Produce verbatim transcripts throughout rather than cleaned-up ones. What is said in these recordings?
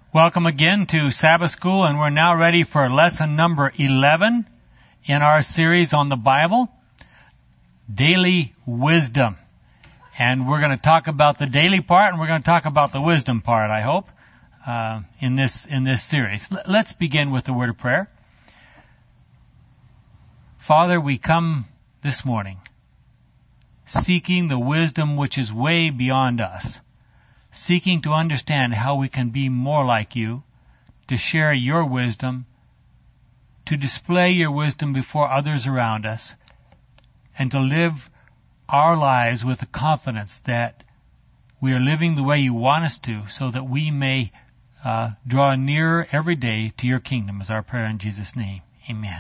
Welcome again to Sabbath School, and we're now ready for lesson number eleven in our series on the Bible, Daily Wisdom. And we're going to talk about the daily part, and we're going to talk about the wisdom part, I hope, uh, in this in this series. L- let's begin with the word of prayer. Father, we come this morning seeking the wisdom which is way beyond us, seeking to understand how we can be more like you, to share your wisdom, to display your wisdom before others around us, and to live our lives with the confidence that we are living the way you want us to, so that we may uh, draw nearer every day to your kingdom, is our prayer in Jesus' name. Amen.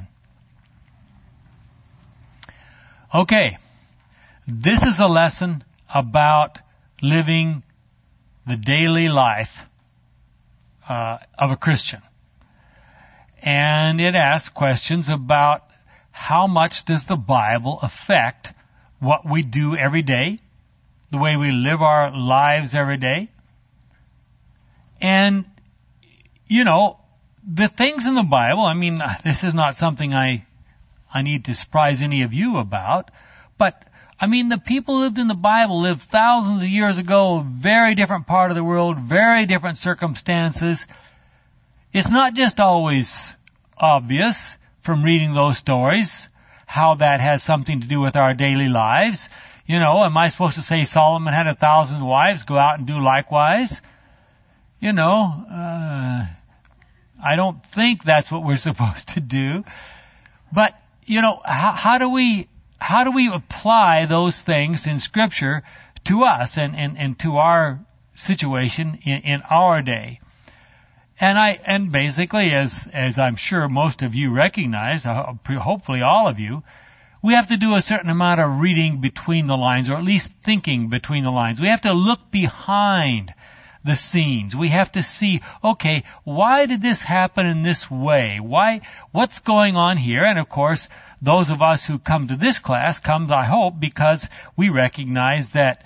Okay, this is a lesson about living the daily life uh, of a Christian. And it asks questions about how much does the Bible affect what we do every day, the way we live our lives every day. And, you know, the things in the Bible, I mean, this is not something I, I need to surprise any of you about, but I mean, the people who lived in the Bible lived thousands of years ago, very different part of the world, very different circumstances. It's not just always obvious from reading those stories how that has something to do with our daily lives. You know, am I supposed to say Solomon had a thousand wives, go out and do likewise? You know, uh, I don't think that's what we're supposed to do. But, you know, how, how do we... How do we apply those things in Scripture to us and, and, and to our situation in, in our day? And I and basically, as as I'm sure most of you recognize, uh, hopefully all of you, we have to do a certain amount of reading between the lines, or at least thinking between the lines. We have to look behind the scenes. We have to see, okay, why did this happen in this way? Why, what's going on here? And of course, those of us who come to this class come, I hope, because we recognize that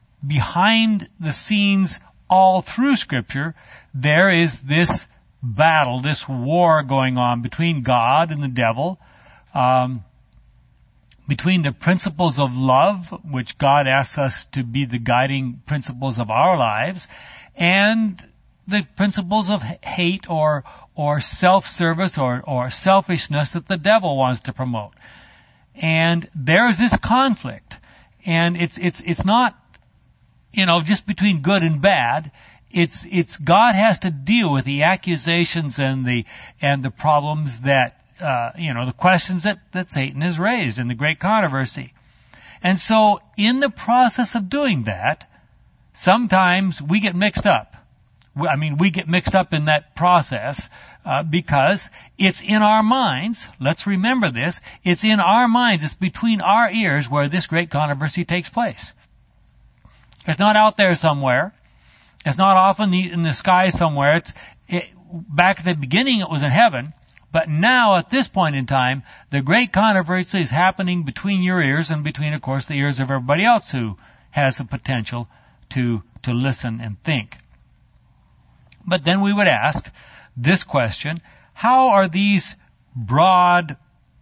behind the scenes all through Scripture, there is this battle, this war going on between God and the devil, um, between the principles of love, which God asks us to be the guiding principles of our lives, and the principles of hate or or self-service or, or selfishness that the devil wants to promote. And there's this conflict. And it's it's it's not, you know, just between good and bad. It's it's God has to deal with the accusations and the and the problems that uh you know, the questions that, that Satan has raised in the great controversy. And so in the process of doing that, sometimes we get mixed up. I mean, we get mixed up in that process uh, because it's in our minds. Let's remember this. It's in our minds. It's between our ears where this great controversy takes place. It's not out there somewhere. It's not off in the, in the sky somewhere. It's it, back at the beginning it was in heaven. But now, at this point in time, the great controversy is happening between your ears and between, of course, the ears of everybody else who has the potential to to listen and think. But then we would ask this question: how are these broad,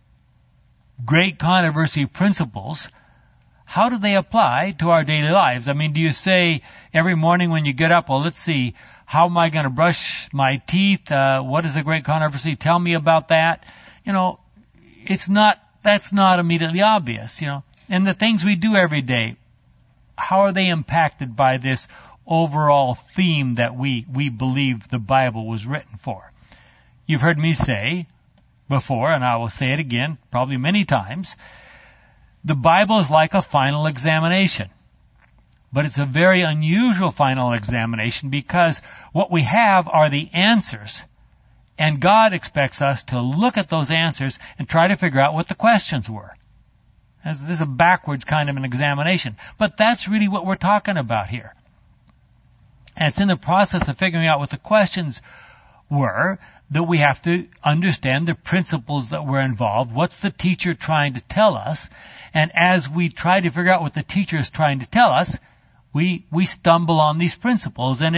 great controversy principles, how do they apply to our daily lives? I mean, do you say every morning when you get up, well, let's see, how am I going to brush my teeth? Uh, what is a great controversy? Tell me about that. You know, it's not, that's not immediately obvious, you know. And the things we do every day, how are they impacted by this overall theme that we, we believe the Bible was written for? You've heard me say before, and I will say it again, probably many times, the Bible is like a final examination. But it's a very unusual final examination because what we have are the answers. And God expects us to look at those answers and try to figure out what the questions were. This is a backwards kind of an examination. But that's really what we're talking about here. And it's in the process of figuring out what the questions were that we have to understand the principles that were involved. What's the teacher trying to tell us? And as we try to figure out what the teacher is trying to tell us, we we stumble on these principles. And it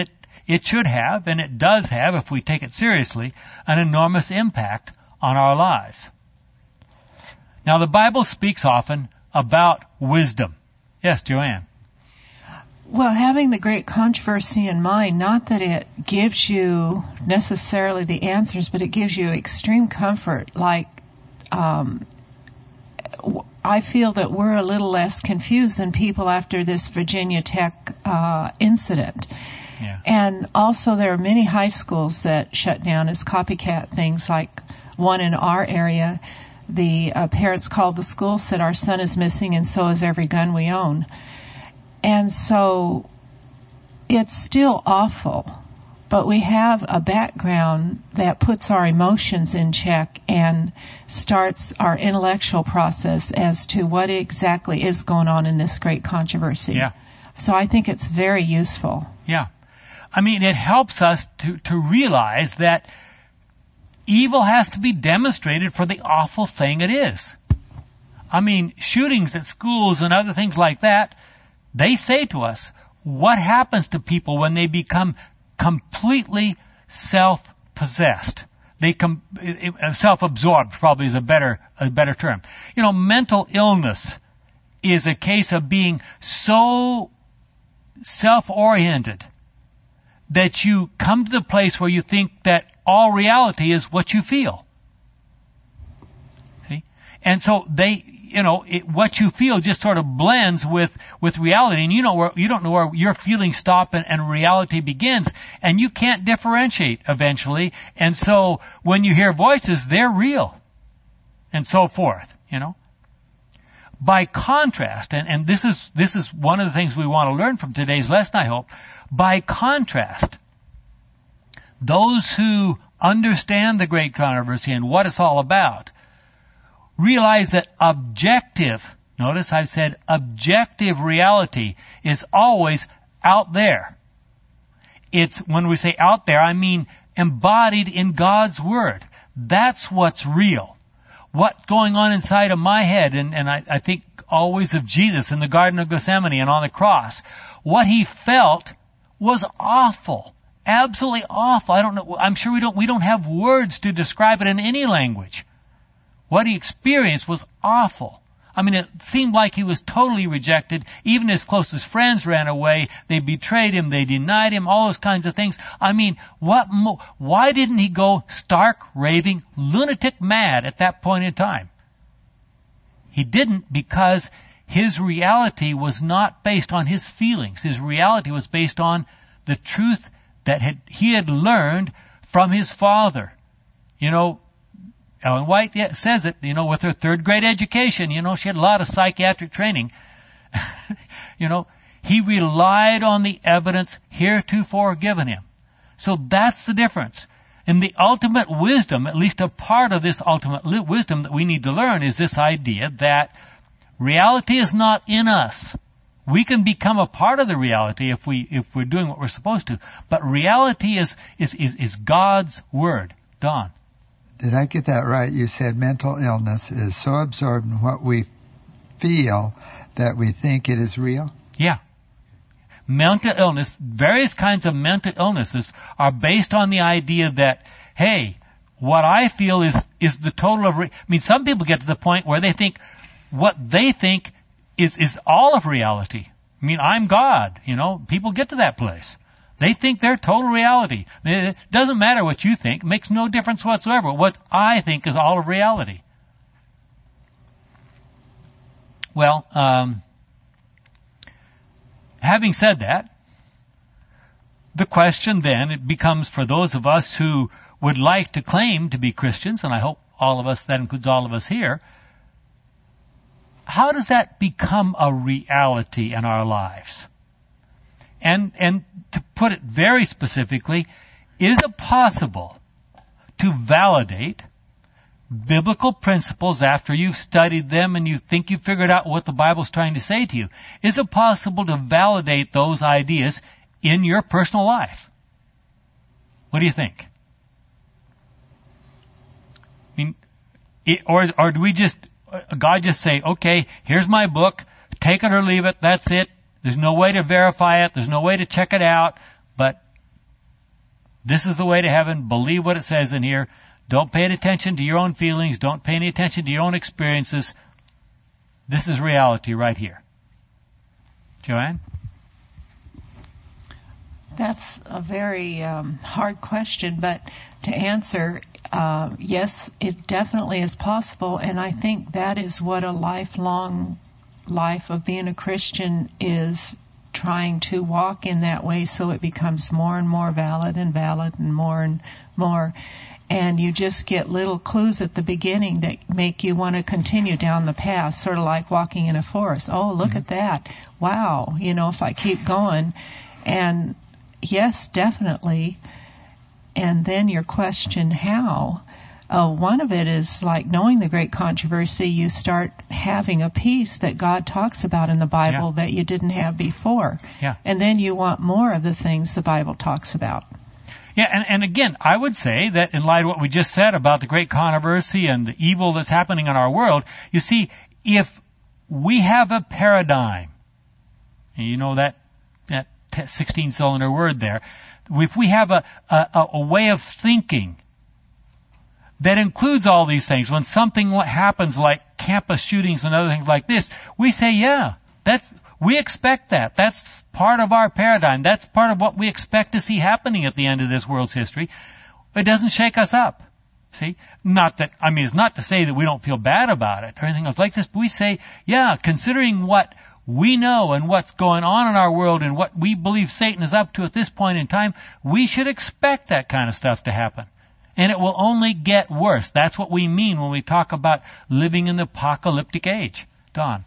it should have, and it does have, if we take it seriously, an enormous impact on our lives. Now, the Bible speaks often about wisdom. Yes, Joanne? Well, having the great controversy in mind, not that it gives you necessarily the answers, but it gives you extreme comfort. Like, um, I feel that we're a little less confused than people after this Virginia Tech uh, incident. Yeah. And also there are many high schools that shut down as copycat things, like one in our area. The uh, parents called the school, said our son is missing and so is every gun we own. And so it's still awful, but we have a background that puts our emotions in check and starts our intellectual process as to what exactly is going on in this great controversy. Yeah. So I think it's very useful. Yeah. I mean, it helps us to, to realize that evil has to be demonstrated for the awful thing it is. I mean, shootings at schools and other things like that, they say to us, what happens to people when they become completely self-possessed? They com- self-absorbed probably is a better, a better term. You know, mental illness is a case of being so self-oriented that you come to the place where you think that all reality is what you feel. See? And so they, you know, it, what you feel just sort of blends with, with reality, and you know where, you don't know where your feelings stop and, and reality begins, and you can't differentiate eventually, and so when you hear voices, they're real, and so forth, you know. By contrast, and, and this is, this is one of the things we want to learn from today's lesson, I hope, by contrast, those who understand the great controversy and what it's all about realize that objective, notice I've said objective reality is always out there. It's, when we say out there, I mean embodied in God's Word. That's what's real. What's going on inside of my head, and, and I, I think always of Jesus in the Garden of Gethsemane and on the cross. What he felt was awful. Absolutely awful. I don't know, I'm sure we don't, we don't have words to describe it in any language. What he experienced was awful. I mean, it seemed like he was totally rejected. Even his closest friends ran away. They betrayed him. They denied him. All those kinds of things. I mean, what? Mo- why didn't he go stark, raving, lunatic mad at that point in time? He didn't, because his reality was not based on his feelings. His reality was based on the truth that had, he had learned from his father. You know, Ellen White says it, you know, with her third grade education, you know, she had a lot of psychiatric training. You know, he relied on the evidence heretofore given him. So that's the difference. And the ultimate wisdom, at least a part of this ultimate li- wisdom that we need to learn, is this idea that reality is not in us. We can become a part of the reality if we, if we're doing what we're supposed to. But reality is, is, is, is God's Word. Don. Did I get that right? You said mental illness is so absorbed in what we feel that we think it is real? Yeah. Mental illness, various kinds of mental illnesses are based on the idea that, hey, what I feel is, is the total of, re- I mean, some people get to the point where they think what they think is, is all of reality. I mean, I'm God, you know, people get to that place. They think they're total reality. It doesn't matter what you think. It makes no difference whatsoever. What I think is all of reality. Well, um, having said that, the question then, it becomes for those of us who would like to claim to be Christians, and I hope all of us, that includes all of us here, how does that become a reality in our lives? And, and to put it very specifically, is it possible to validate biblical principles after you've studied them and you think you've figured out what the Bible's trying to say to you? Is it possible to validate those ideas in your personal life? What do you think? I mean, it, or, or do we just, God just say, okay, here's my book, take it or leave it, that's it. There's no way to verify it. There's no way to check it out. But This is the way to heaven. Believe what it says in here. Don't pay any attention to your own feelings. Don't pay any attention to your own experiences. This is reality right here. Joanne? That's a very um, hard question, but to answer, uh, yes, it definitely is possible, and I think that is what a lifelong life of being a Christian is, trying to walk in that way so it becomes more and more valid and valid and more and more. And you just get little clues at the beginning that make you want to continue down the path, sort of like walking in a forest. Oh, look mm-hmm. at that. Wow. You know, if I keep going. And yes, definitely. And then your question, how? Uh, one of it is like knowing the great controversy, you start having a peace that God talks about in the Bible yeah. that you didn't have before. Yeah. And then you want more of the things the Bible talks about. Yeah, and, and again, I would say that in light of what we just said about the great controversy and the evil that's happening in our world, you see, if we have a paradigm, and you know that that sixteen-cylinder word there, if we have a, a, a way of thinking that includes all these things, when something happens like campus shootings and other things like this, we say, yeah, that's... we expect that. That's part of our paradigm. That's part of what we expect to see happening at the end of this world's history. It doesn't shake us up. See? Not that, I mean, it's not to say that we don't feel bad about it or anything else like this, but we say, yeah, considering what we know and what's going on in our world and what we believe Satan is up to at this point in time, we should expect that kind of stuff to happen. And it will only get worse. That's what we mean when we talk about living in the apocalyptic age. Don.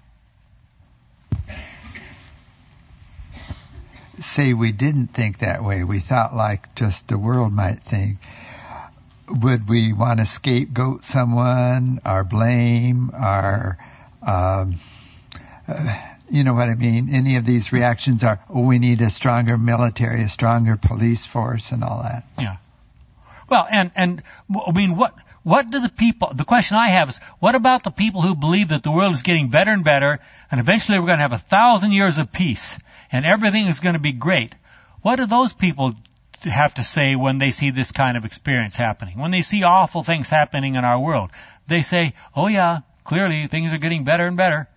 Say we didn't think that way. We thought like just the world might think. Would we want to scapegoat someone or blame or, um, uh, you know what I mean? Any of these reactions are, oh, we need a stronger military, a stronger police force and all that. Yeah. Well, and, and, I mean, what, what do the people, the question I have is, what about the people who believe that the world is getting better and better and eventually we're going to have a thousand years of peace and everything is going to be great? What do those people have to say when they see this kind of experience happening? When they see awful things happening in our world, they say, oh yeah, clearly things are getting better and better.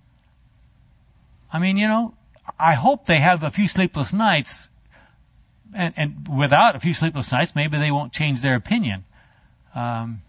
I mean, you know, I hope they have a few sleepless nights, and, and without a few sleepless nights, maybe they won't change their opinion. Um,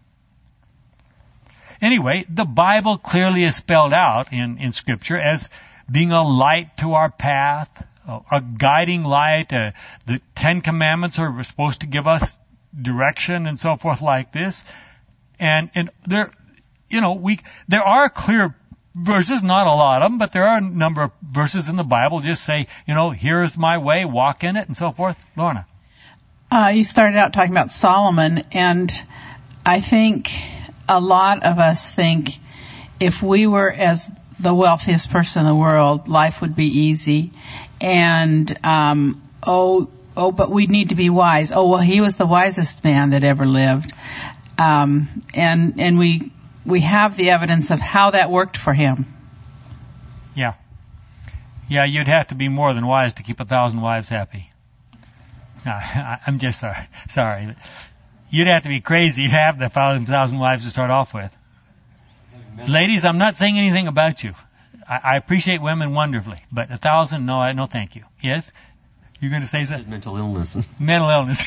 anyway, the Bible clearly is spelled out in, in Scripture as being a light to our path, a, a guiding light. Uh, the Ten Commandments are supposed to give us direction and so forth like this. And, and there, you know, we, there are clear verses, not a lot of them, but there are a number of verses in the Bible just say, you know, here's my way, walk in it and so forth. Lorna. Uh, you started out talking about Solomon, and I think a lot of us think if we were as the wealthiest person in the world, life would be easy. And, um, oh, oh, but we need to be wise. Oh, well, he was the wisest man that ever lived. Um, and, and we, we have the evidence of how that worked for him. Yeah. Yeah, you'd have to be more than wise to keep a thousand wives happy. No, I, I'm just sorry. Sorry. You'd have to be crazy to have the thousand, thousand wives to start off with. Ladies, I'm not saying anything about you. I, I appreciate women wonderfully, but a thousand, no, I, no thank you. Yes? You're going to say that? Mental illness. Mental illness.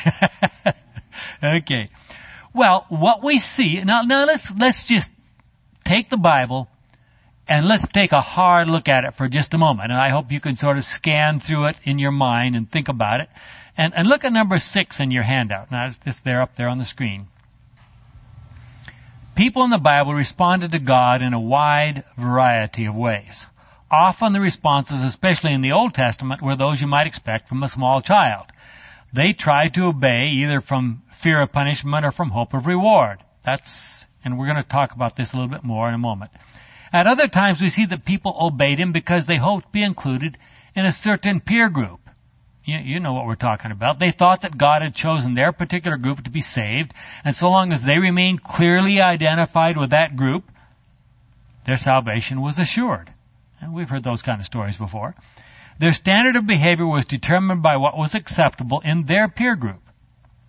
Okay. Well, what we see, now, now let's, let's just take the Bible and let's take a hard look at it for just a moment. And I hope you can sort of scan through it in your mind and think about it. And, and look at number six in your handout. Now, it's just there up there on the screen. People in the Bible responded to God in a wide variety of ways. Often the responses, especially in the Old Testament, were those you might expect from a small child. They tried to obey either from fear of punishment or from hope of reward. That's, and we're going to talk about this a little bit more in a moment. At other times we see that people obeyed him because they hoped to be included in a certain peer group. You, you know what we're talking about. They thought that God had chosen their particular group to be saved, and so long as they remained clearly identified with that group, their salvation was assured. And we've heard those kind of stories before. Their standard of behavior was determined by what was acceptable in their peer group.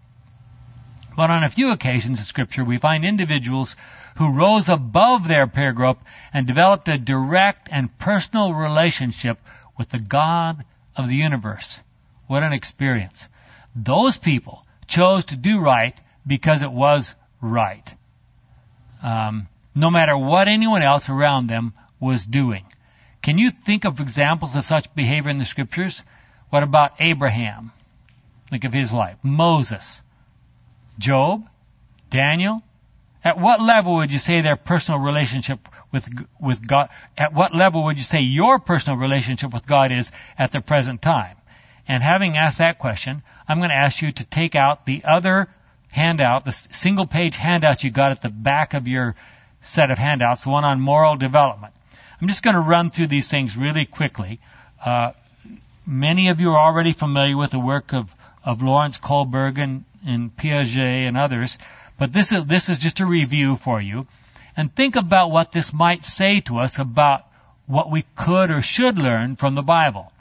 But on a few occasions in Scripture, we find individuals who rose above their peer group and developed a direct and personal relationship with the God of the universe. What an experience. Those people chose to do right because it was right, um, no matter what anyone else around them was doing. Can you think of examples of such behavior in the Scriptures? What about Abraham? Think of his life. Moses. Job? Daniel? At what level would you say their personal relationship with with God, at what level would you say your personal relationship with God is at the present time? And having asked that question, I'm going to ask you to take out the other handout, the single page handout you got at the back of your set of handouts, the one on moral development. I'm just going to run through these things really quickly. Uh, many of you are already familiar with the work of, of Lawrence Kohlberg and, and Piaget and others, but this is, this is just a review for you. And think about what this might say to us about what we could or should learn from the Bible.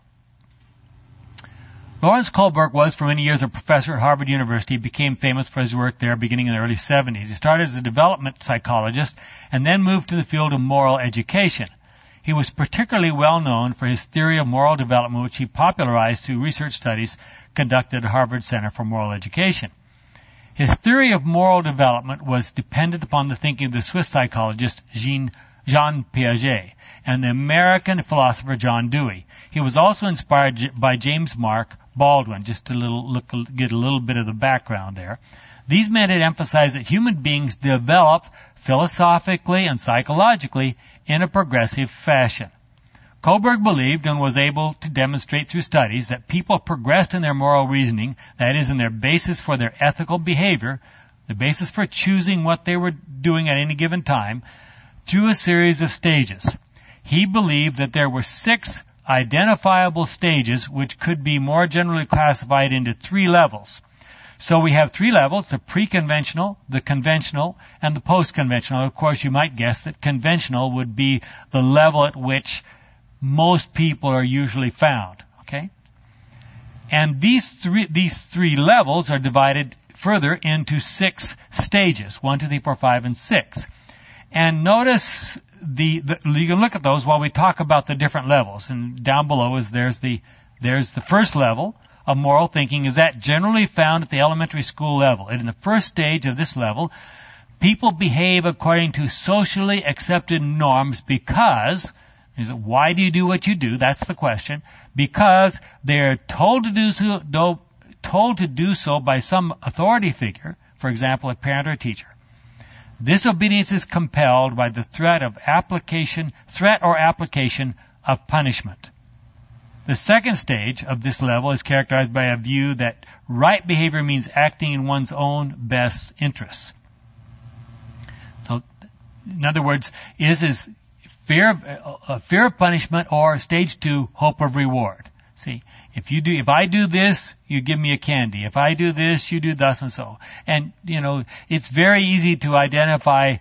Lawrence Kohlberg was for many years a professor at Harvard University. He became famous for his work there beginning in the early seventies. He started as a development psychologist and then moved to the field of moral education. He was particularly well known for his theory of moral development, which he popularized through research studies conducted at Harvard Center for Moral Education. His theory of moral development was dependent upon the thinking of the Swiss psychologist Jean, Jean Piaget and the American philosopher John Dewey. He was also inspired by James Mark Baldwin, just to little, look, get a little bit of the background there. These men had emphasized that human beings develop philosophically and psychologically in a progressive fashion. Kohlberg believed and was able to demonstrate through studies that people progressed in their moral reasoning, that is, in their basis for their ethical behavior, the basis for choosing what they were doing at any given time, through a series of stages. He believed that there were six identifiable stages which could be more generally classified into three levels. So we have three levels, the pre-conventional, the conventional, and the post-conventional. Of course, you might guess that conventional would be the level at which most people are usually found, okay? And these three, these three levels are divided further into six stages, one, two, three, four, five, and six. And notice the, the you can look at those while we talk about the different levels. And down below is there's the there's the first level of moral thinking, is that generally found at the elementary school level. And in the first stage of this level, people behave according to socially accepted norms because, why do you do what you do? That's the question. Because they're told to do so, told to do so by some authority figure, for example, a parent or a teacher. This obedience is compelled by the threat of application, threat or application of punishment. The second stage of this level is characterized by a view that right behavior means acting in one's own best interests. So, in other words, is is fear of uh, fear of punishment, or stage two, hope of reward. See, if you do, if I do this, you give me a candy. If I do this, you do thus and so. And you know, it's very easy to identify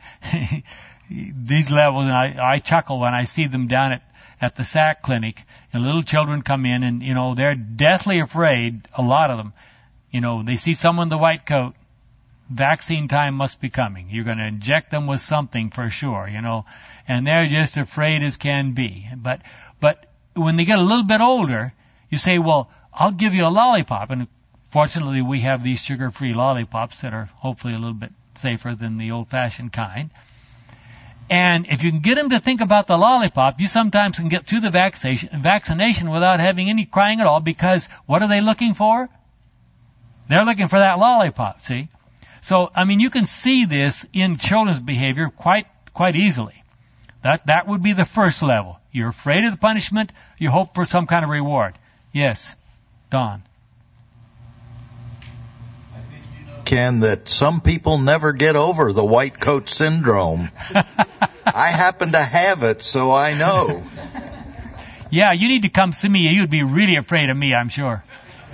these levels, and I, I chuckle when I see them down at at the S A C clinic, and little children come in, and you know they're deathly afraid. A lot of them, you know, they see someone in the white coat. Vaccine time must be coming. You're going to inject them with something for sure, you know, and they're just afraid as can be. But but when they get a little bit older, you say, well, I'll give you a lollipop, and fortunately we have these sugar-free lollipops that are hopefully a little bit safer than the old-fashioned kind. And if you can get them to think about the lollipop, you sometimes can get through the vaccination, vaccination without having any crying at all, because what are they looking for? They're looking for that lollipop, see? So, I mean, you can see this in children's behavior quite, quite easily. That, that would be the first level. You're afraid of the punishment, you hope for some kind of reward. Yes, Don. Ken, that some people never get over the white coat syndrome. I happen to have it, so I know. Yeah, you need to come see me. You'd be really afraid of me, I'm sure.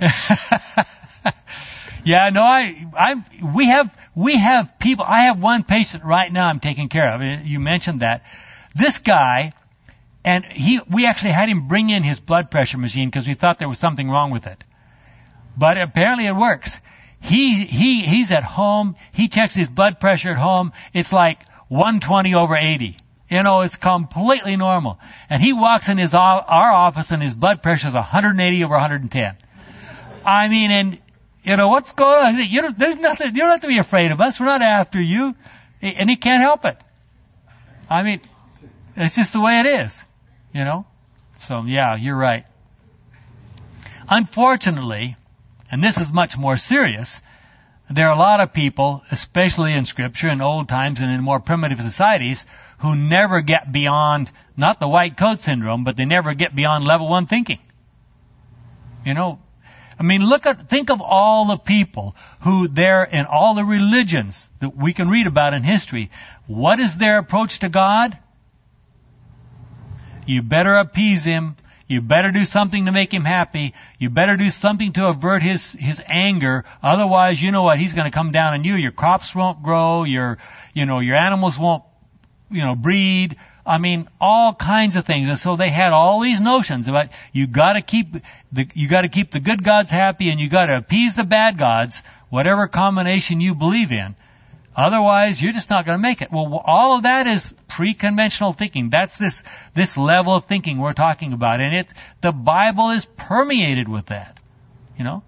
Yeah, no, I, I, we have, we have people. I have one patient right now I'm taking care of. You mentioned that. This guy, and he, we actually had him bring in his blood pressure machine because we thought there was something wrong with it. But apparently it works. He, he, he's at home. He checks his blood pressure at home. It's like one twenty over eighty. You know, it's completely normal. And he walks in his, our office and his blood pressure is one eighty over one ten. I mean, and, you know, what's going on? You don't, there's nothing, you don't have to be afraid of us. We're not after you. And he can't help it. I mean, it's just the way it is, you know? So, yeah, you're right. Unfortunately, and this is much more serious, there are a lot of people, especially in Scripture in old times and in more primitive societies, who never get beyond, not the white coat syndrome, but they never get beyond level one thinking. You know, I mean, look at, think of all the people who there in all the religions that we can read about in history. What is their approach to God? You better appease him. You better do something to make him happy. You better do something to avert his, his anger. Otherwise, you know what? He's going to come down on you. Your crops won't grow. Your, you know, your animals won't, you know, breed. I mean, all kinds of things. And so they had all these notions about you got to keep the, you got to keep the good gods happy and you got to appease the bad gods, whatever combination you believe in. Otherwise, you're just not going to make it. Well, all of that is pre-conventional thinking. That's this, this level of thinking we're talking about. And it, the Bible is permeated with that. You know?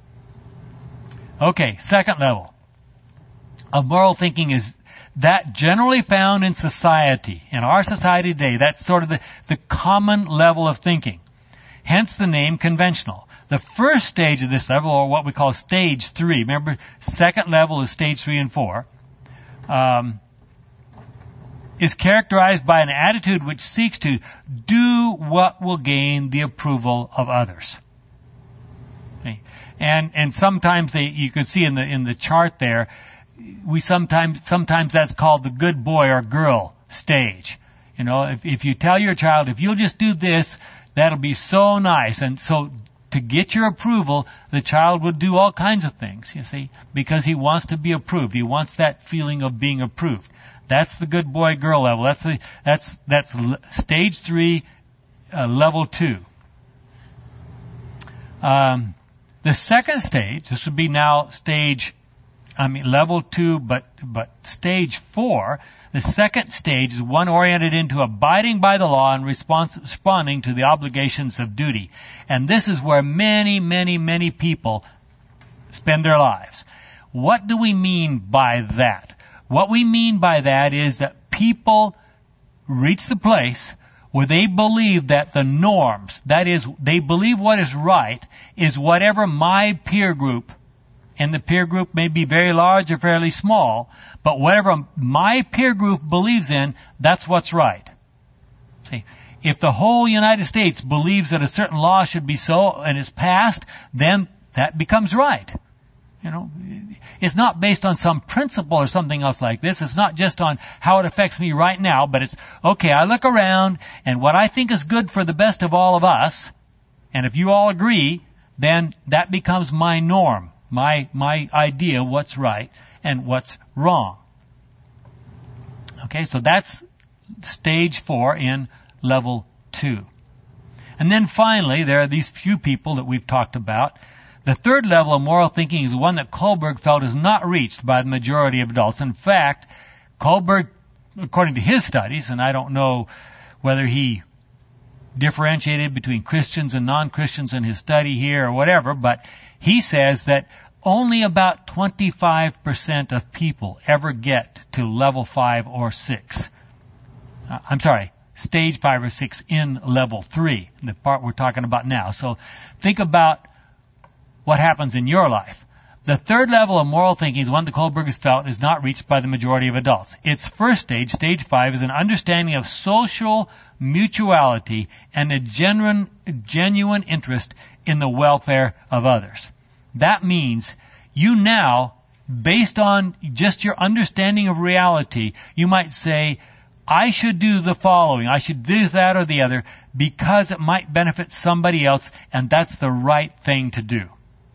Okay, second level of moral thinking is that generally found in society, in our society today. That's sort of the, the common level of thinking. Hence the name conventional. The first stage of this level, or what we call stage three, remember, second level is stage three and four, um, is characterized by an attitude which seeks to do what will gain the approval of others. Okay. And and sometimes they, you could see in the in the chart there, we sometimes sometimes that's called the good boy or girl stage. You know, if if you tell your child, if you'll just do this, that'll be so nice, and so to get your approval, the child would do all kinds of things, you see, because he wants to be approved. He wants that feeling of being approved. That's the good boy girl level. That's the that's that's stage three, uh, level two. Um, the second stage, this would be now stage, I mean level two, but but stage four. The second stage is one oriented into abiding by the law and respons- responding to the obligations of duty. And this is where many, many, many people spend their lives. What do we mean by that? What we mean by that is that people reach the place where they believe that the norms, that is, they believe what is right, is whatever my peer group, and the peer group may be very large or fairly small, but whatever my peer group believes in, that's what's right. See, if the whole United States believes that a certain law should be so and is passed, then that becomes right. You know, it's not based on some principle or something else like this. It's not just on how it affects me right now, but it's, okay, I look around and what I think is good for the best of all of us, and if you all agree, then that becomes my norm. My, my idea of what's right and what's wrong. Okay, so that's stage four in level two. And then finally, there are these few people that we've talked about. The third level of moral thinking is one that Kohlberg felt is not reached by the majority of adults. In fact, Kohlberg, according to his studies, and I don't know whether he differentiated between Christians and non-Christians in his study here or whatever, but he says that only about twenty-five percent of people ever get to level five or six. Uh, I'm sorry, stage five or six in level three, the part we're talking about now. So think about what happens in your life. The third level of moral thinking is one that Kohlberg has felt is not reached by the majority of adults. Its first stage, stage five, is an understanding of social mutuality and a genuine, genuine interest in the welfare of others. That means you now, based on just your understanding of reality, you might say, I should do the following. I should do that or the other because it might benefit somebody else, and that's the right thing to do.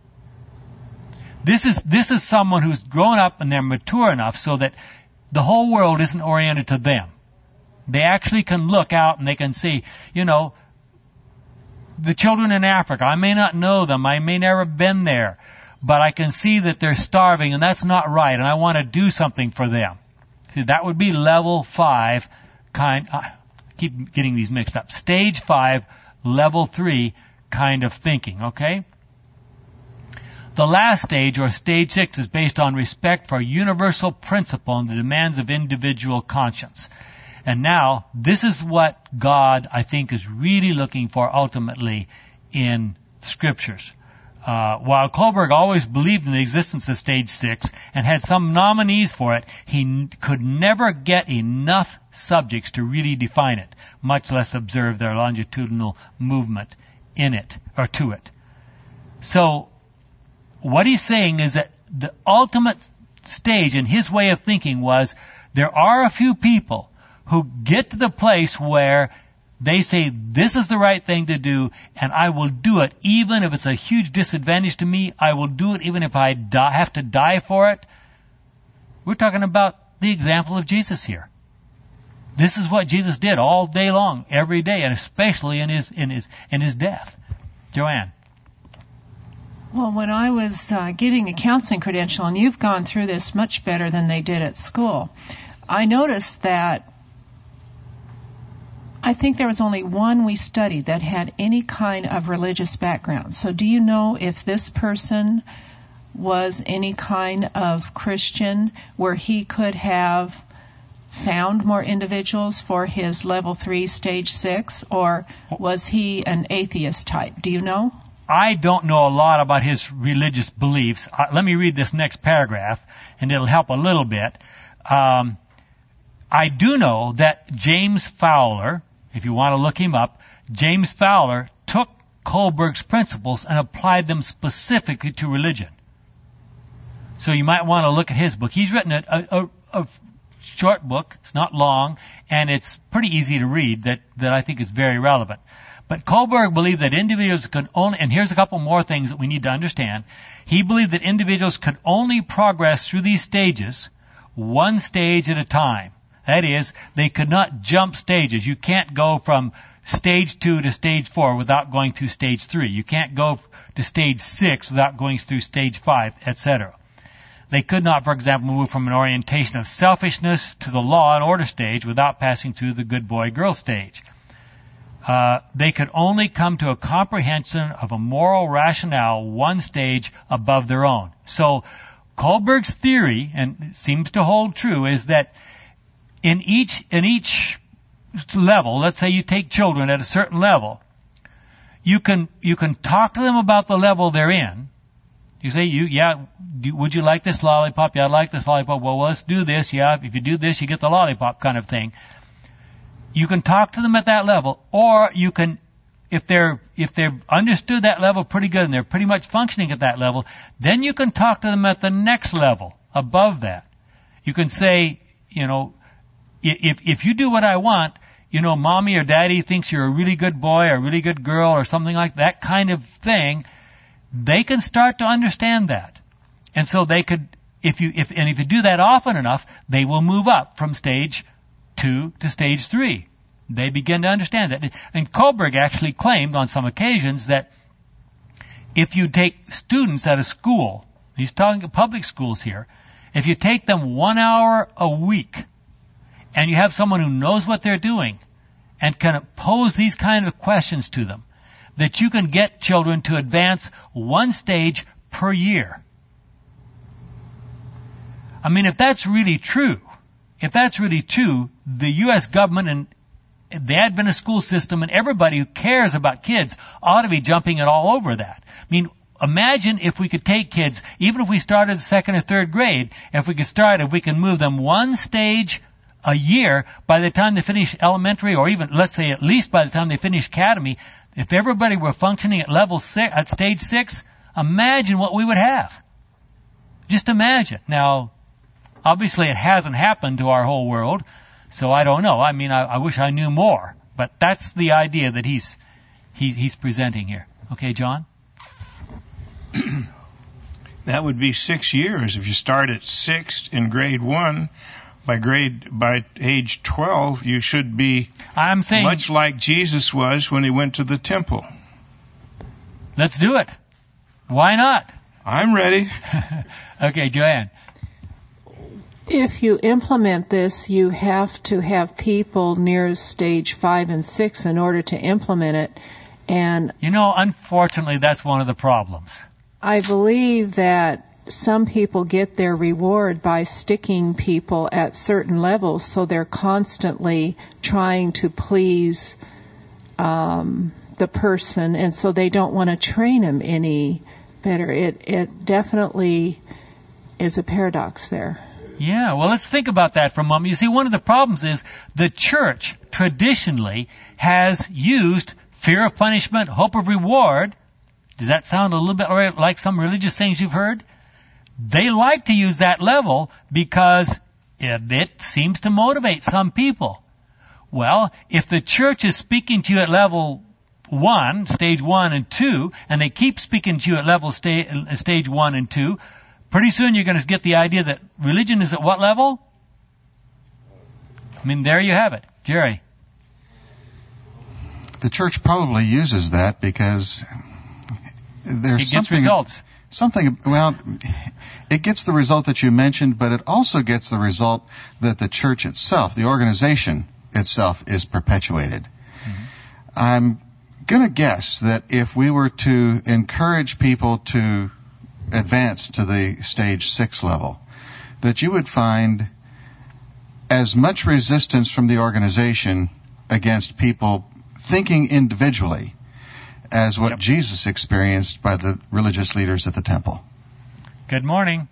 This is, this is someone who's grown up and they're mature enough so that the whole world isn't oriented to them. They actually can look out and they can see, you know, the children in Africa. I may not know them. I may never have been there. but I can see that they're starving, and that's not right, and I want to do something for them. See, that would be level five kind. I keep getting these mixed up. Stage five, level three kind of thinking, okay? The last stage, or stage six, is based on respect for a universal principle and the demands of individual conscience. And now, this is what God, I think, is really looking for ultimately in Scriptures. Uh, while Kohlberg always believed in the existence of stage six and had some nominees for it, he n- could never get enough subjects to really define it, much less observe their longitudinal movement in it, or to it. So, what he's saying is that the ultimate stage in his way of thinking was there are a few people who get to the place where they say, this is the right thing to do, and I will do it, even if it's a huge disadvantage to me. I will do it, even if I die, have to die for it. We're talking about the example of Jesus here. This is what Jesus did all day long, every day, and especially in his in his in his death. Joanne. Well, when I was uh, getting a counseling credential, and you've gone through this much better than they did at school, I noticed that I think there was only one we studied that had any kind of religious background. So do you know if this person was any kind of Christian where he could have found more individuals for his level three, stage six, or was he an atheist type? Do you know? I don't know a lot about his religious beliefs. Uh, let me read this next paragraph, and it'll help a little bit. Um, I do know that James Fowler, if you want to look him up, James Fowler took Kohlberg's principles and applied them specifically to religion. So you might want to look at his book. He's written a, a, a short book. It's not long, and it's pretty easy to read that, that I think is very relevant. But Kohlberg believed that individuals could only, and here's a couple more things that we need to understand. He believed that individuals could only progress through these stages one stage at a time. That is, they could not jump stages. You can't go from stage two to stage four without going through stage three. You can't go to stage six without going through stage five, et cetera. They could not, for example, move from an orientation of selfishness to the law and order stage without passing through the good boy girl stage. Uh, they could only come to a comprehension of a moral rationale one stage above their own. So Kohlberg's theory, and it seems to hold true, is that in each in each level, let's say you take children at a certain level, you can you can talk to them about the level they're in. You say, you yeah, do, would you like this lollipop? Yeah, I'd like this lollipop. Well, let's do this. Yeah, if you do this, you get the lollipop, kind of thing. You can talk to them at that level, or you can, if they're if they've understood that level pretty good and they're pretty much functioning at that level, then you can talk to them at the next level above that. You can say, you know, if if you do what I want, you know, mommy or daddy thinks you're a really good boy or a really good girl or something like that kind of thing, they can start to understand that. And so they could, if you if and if you do that often enough, they will move up from stage two to stage three. They begin to understand that. And Kohlberg actually claimed on some occasions that if you take students at a school, he's talking public schools here, if you take them one hour a week and you have someone who knows what they're doing and can pose these kind of questions to them, that you can get children to advance one stage per year. I mean, if that's really true, if that's really true, the U S government and the Adventist school system and everybody who cares about kids ought to be jumping it all over that. I mean, imagine if we could take kids, even if we started second or third grade, if we could start, if we can move them one stage a year by the time they finish elementary, or even, let's say, at least by the time they finish academy, if everybody were functioning at level six, at stage six, imagine what we would have. Just imagine. Now, obviously it hasn't happened to our whole world, so I don't know. I mean, I, I wish I knew more, but that's the idea that he's he, he's presenting here. Okay, John? That would be six years. If you start at six in grade one, by grade by age twelve, you should be I'm saying, much like Jesus was when he went to the temple. Let's do it. Why not? I'm ready. Okay, Joanne. If you implement this, you have to have people near stage five and six in order to implement it. And You know, unfortunately, that's one of the problems. I believe that some people get their reward by sticking people at certain levels, so they're constantly trying to please um, the person, and so they don't want to train them any better. It it definitely is a paradox there. Yeah, well, let's think about that for a moment. You see, one of the problems is the church traditionally has used fear of punishment, hope of reward. Does that sound a little bit like some religious things you've heard? They like to use that level because it, it seems to motivate some people. Well, if the church is speaking to you at level one, stage one and two, and they keep speaking to you at level sta- stage one and two, pretty soon you're going to get the idea that religion is at what level? I mean, there you have it. Jerry. The church probably uses that because there's It gets something, results. something, well, it gets the result that you mentioned, but it also gets the result that the church itself, the organization itself, is perpetuated. Mm-hmm. I'm going to guess that if we were to encourage people to advance to the stage six level, that you would find as much resistance from the organization against people thinking individually as what Yep. Jesus experienced by the religious leaders at the temple. Good morning.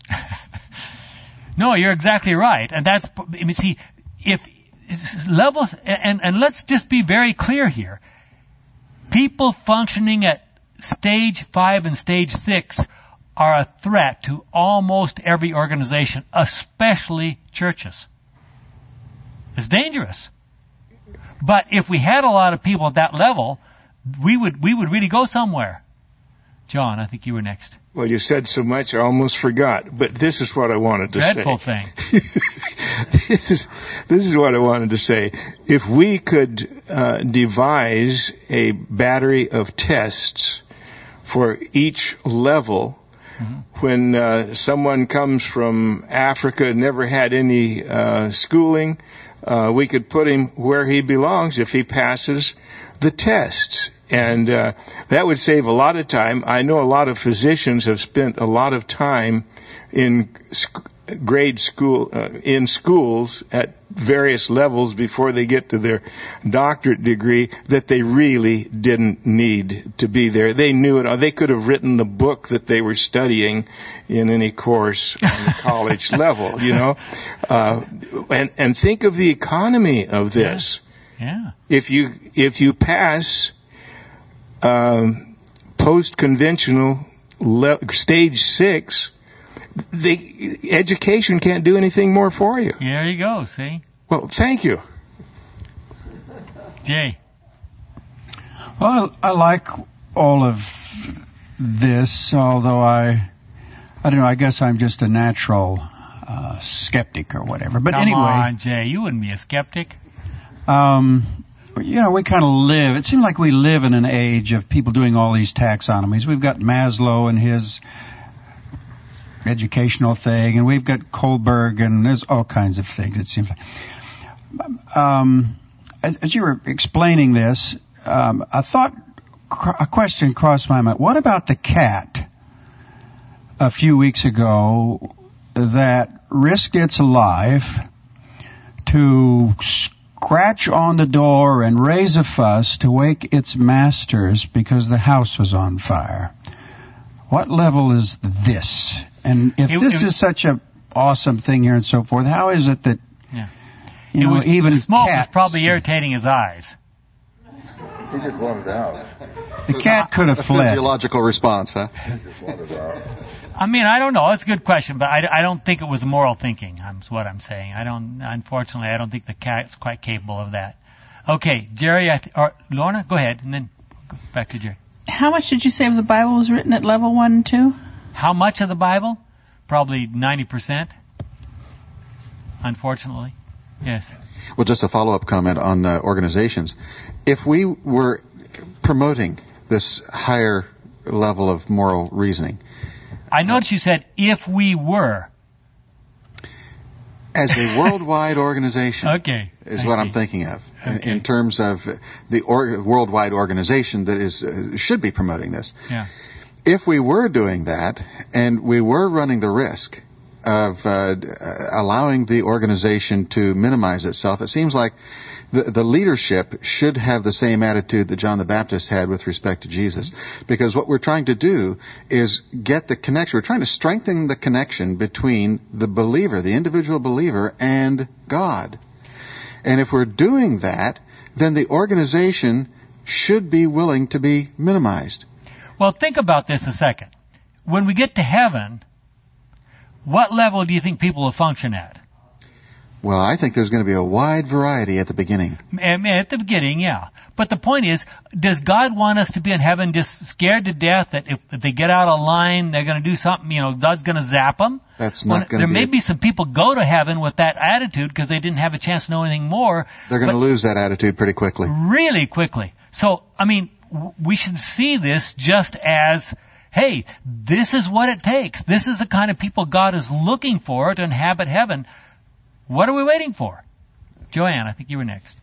No, you're exactly right. And that's, I mean, see, if levels, and, and let's just be very clear here. People functioning at stage five and stage six are a threat to almost every organization, especially churches. It's dangerous. But if we had a lot of people at that level, we would we would really go somewhere. John, I think you were next. Well, you said so much, I almost forgot. But this is what I wanted to Dreadful say. thing. this is this is what I wanted to say. If we could uh, devise a battery of tests for each level, mm-hmm. when uh, someone comes from Africa, never had any uh, schooling, uh, we could put him where he belongs if he passes the tests. And uh, that would save a lot of time. I know a lot of physicians have spent a lot of time in sc- grade school, uh, in schools at various levels before they get to their doctorate degree that they really didn't need to be there. They knew it. They could have written the book that they were studying in any course on the college level, you know. Uh, and, and think of the economy of this. Yeah. yeah. If you, if you pass Um, post-conventional le- stage six, the education can't do anything more for you. There you go, see? Well, thank you. Jay. Well, I, I like all of this, although I, I don't know, I guess I'm just a natural uh, skeptic or whatever. But Come anyway. on, Jay, you wouldn't be a skeptic. Um, you know, we kind of live, it seems like we live in an age of people doing all these taxonomies. We've got Maslow and his educational thing, and we've got Kohlberg, and there's all kinds of things, it seems like. Um, as, as you were explaining this, um, I thought, a question crossed my mind. What about the cat a few weeks ago that risked its life to scratch on the door and raise a fuss to wake its masters because the house was on fire? What level is this? And if it, this it, is such a awesome thing here and so forth, how is it that, yeah. you it know, was, even the smoke cats, was probably irritating his eyes. He just wanted out. The cat could have a fled. Physiological response, huh? He just wanted out. I mean, I don't know. It's a good question, but I, I don't think it was moral thinking. That's what I'm saying. I don't. Unfortunately, I don't think the cat's quite capable of that. Okay, Jerry, I th- or Lorna, go ahead, and then go back to Jerry. How much did you say of the Bible was written at level one and two? How much of the Bible? Probably ninety percent. Unfortunately, yes. Well, just a follow-up comment on uh, organizations. If we were promoting this higher level of moral reasoning, I noticed you said, if we were. As a worldwide organization, okay, is I what see. I'm thinking of in, Okay. in terms of the or, worldwide organization that is uh, should be promoting this. Yeah. If we were doing that, and we were running the risk of uh, allowing the organization to minimize itself, it seems like the, the leadership should have the same attitude that John the Baptist had with respect to Jesus. Because what we're trying to do is get the connection. We're trying to strengthen the connection between the believer, the individual believer, and God. And if we're doing that, then the organization should be willing to be minimized. Well, think about this a second. When we get to heaven, what level do you think people will function at? Well, I think there's going to be a wide variety at the beginning. At the beginning, yeah. But the point is, does God want us to be in heaven just scared to death that if, if they get out of line, they're going to do something, you know, God's going to zap them? That's not well, going to There be may a- be some people go to heaven with that attitude because they didn't have a chance to know anything more. They're going to lose that attitude pretty quickly. Really quickly. So, I mean, w- we should see this just as, hey, this is what it takes. This is the kind of people God is looking for to inhabit heaven. What are we waiting for? Joanne, I think you were next.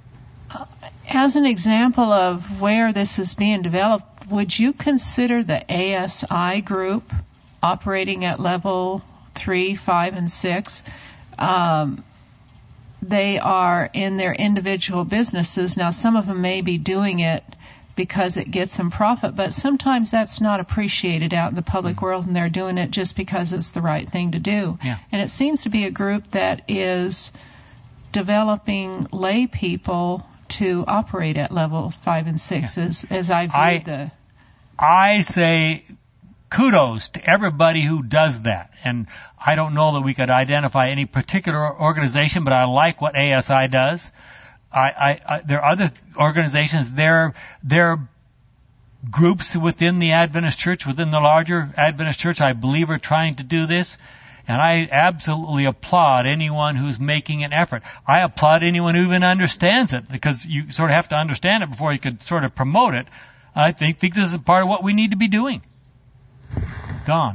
As an example of where this is being developed, would you consider the A S I group operating at level three, five, and six? Um, they are in their individual businesses. Now, some of them may be doing it because it gets them profit, but sometimes that's not appreciated out in the public mm-hmm. world, and they're doing it just because it's the right thing to do. Yeah. And it seems to be a group that is developing lay people to operate at level five and six, yeah. as, as I view I, the... I say kudos to everybody who does that. And I don't know that we could identify any particular organization, but I like what A S I does. I, I, I, there are other organizations, there, there are groups within the Adventist Church, within the larger Adventist Church, I believe are trying to do this. And I absolutely applaud anyone who's making an effort. I applaud anyone who even understands it, because you sort of have to understand it before you could sort of promote it. I think, think this is part of what we need to be doing. Don.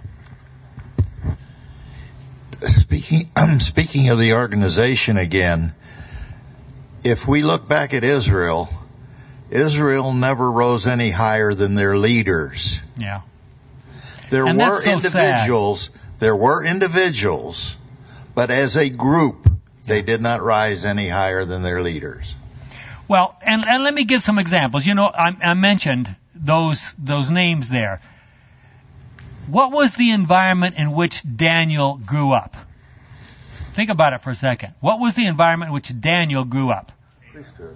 Speaking, um, speaking of the organization again, if we look back at Israel, Israel never rose any higher than their leaders. Yeah. There and were so individuals, sad. there were individuals, but as a group, they did not rise any higher than their leaders. Well, and, and let me give some examples. You know, I, I mentioned those, those names there. What was the environment in which Daniel grew up? Think about it for a second. What was the environment in which Daniel grew up? Priesthood.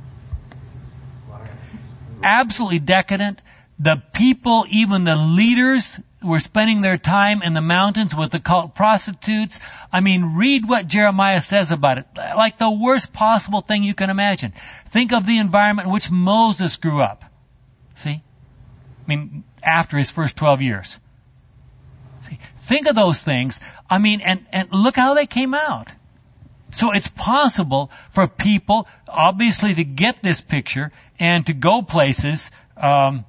Absolutely decadent. The people, even the leaders, were spending their time in the mountains with the cult prostitutes. I mean, read what Jeremiah says about it. Like the worst possible thing you can imagine. Think of the environment in which Moses grew up. See? I mean, after his first twelve years. See? Think of those things. I mean, and, and look how they came out. So it's possible for people, obviously, to get this picture and to go places, um,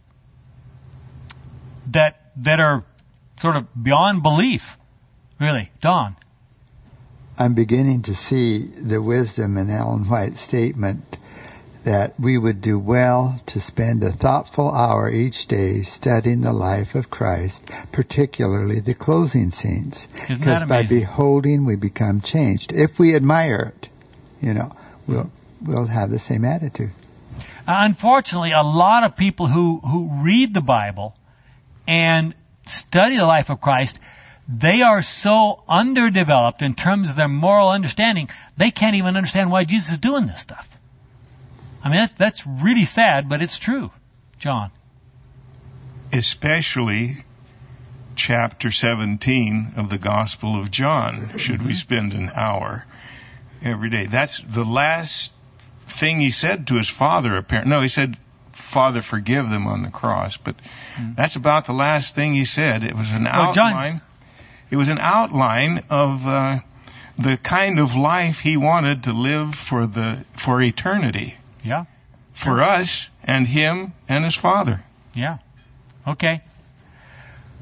that, that are sort of beyond belief. Really. Don. I'm beginning to see the wisdom in Ellen White's statement that we would do well to spend a thoughtful hour each day studying the life of Christ, particularly the closing scenes. Because by beholding, we become changed. If we admire it, you know, we'll, we'll have the same attitude. Unfortunately, a lot of people who, who read the Bible and study the life of Christ, they are so underdeveloped in terms of their moral understanding, they can't even understand why Jesus is doing this stuff. I mean, that's, that's really sad, but it's true. John. Especially chapter seventeen of the Gospel of John, should we spend an hour every day. That's the last thing he said to his father, apparently. No, he said, Father, forgive them on the cross. But mm. that's about the last thing he said. It was an oh, outline. John. It was an outline of uh, the kind of life he wanted to live for the for eternity. Yeah. For us and him and his Father. Yeah. Okay.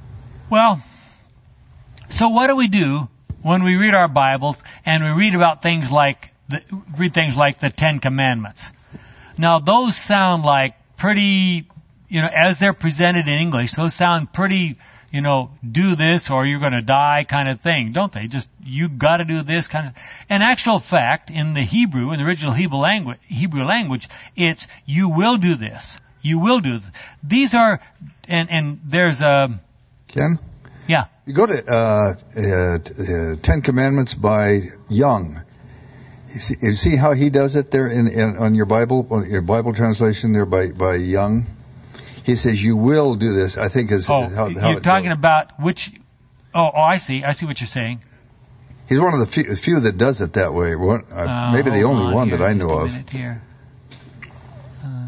Well, so what do we do when we read our Bibles and we read about things like the, read things like the Ten Commandments? Now, those sound like pretty, you know, as they're presented in English, those sound pretty, you know, do this or you're going to die kind of thing, don't they? Just, you got to do this kind of. In actual fact, in the Hebrew, in the original Hebrew language, Hebrew language, it's you will do this. You will do this. These are, and and there's a. Ken? Yeah. You go to uh, uh, uh, Ten Commandments by Young. You see, you see how he does it there in, in on your Bible, on your Bible translation there by by Young. He says you will do this. I think is oh, how, how you're it talking goes. about which. Oh, oh, I see. I see what you're saying. He's one of the few, few that does it that way. One, uh, uh, maybe the only on one here, that I just know a of. minute here. Uh,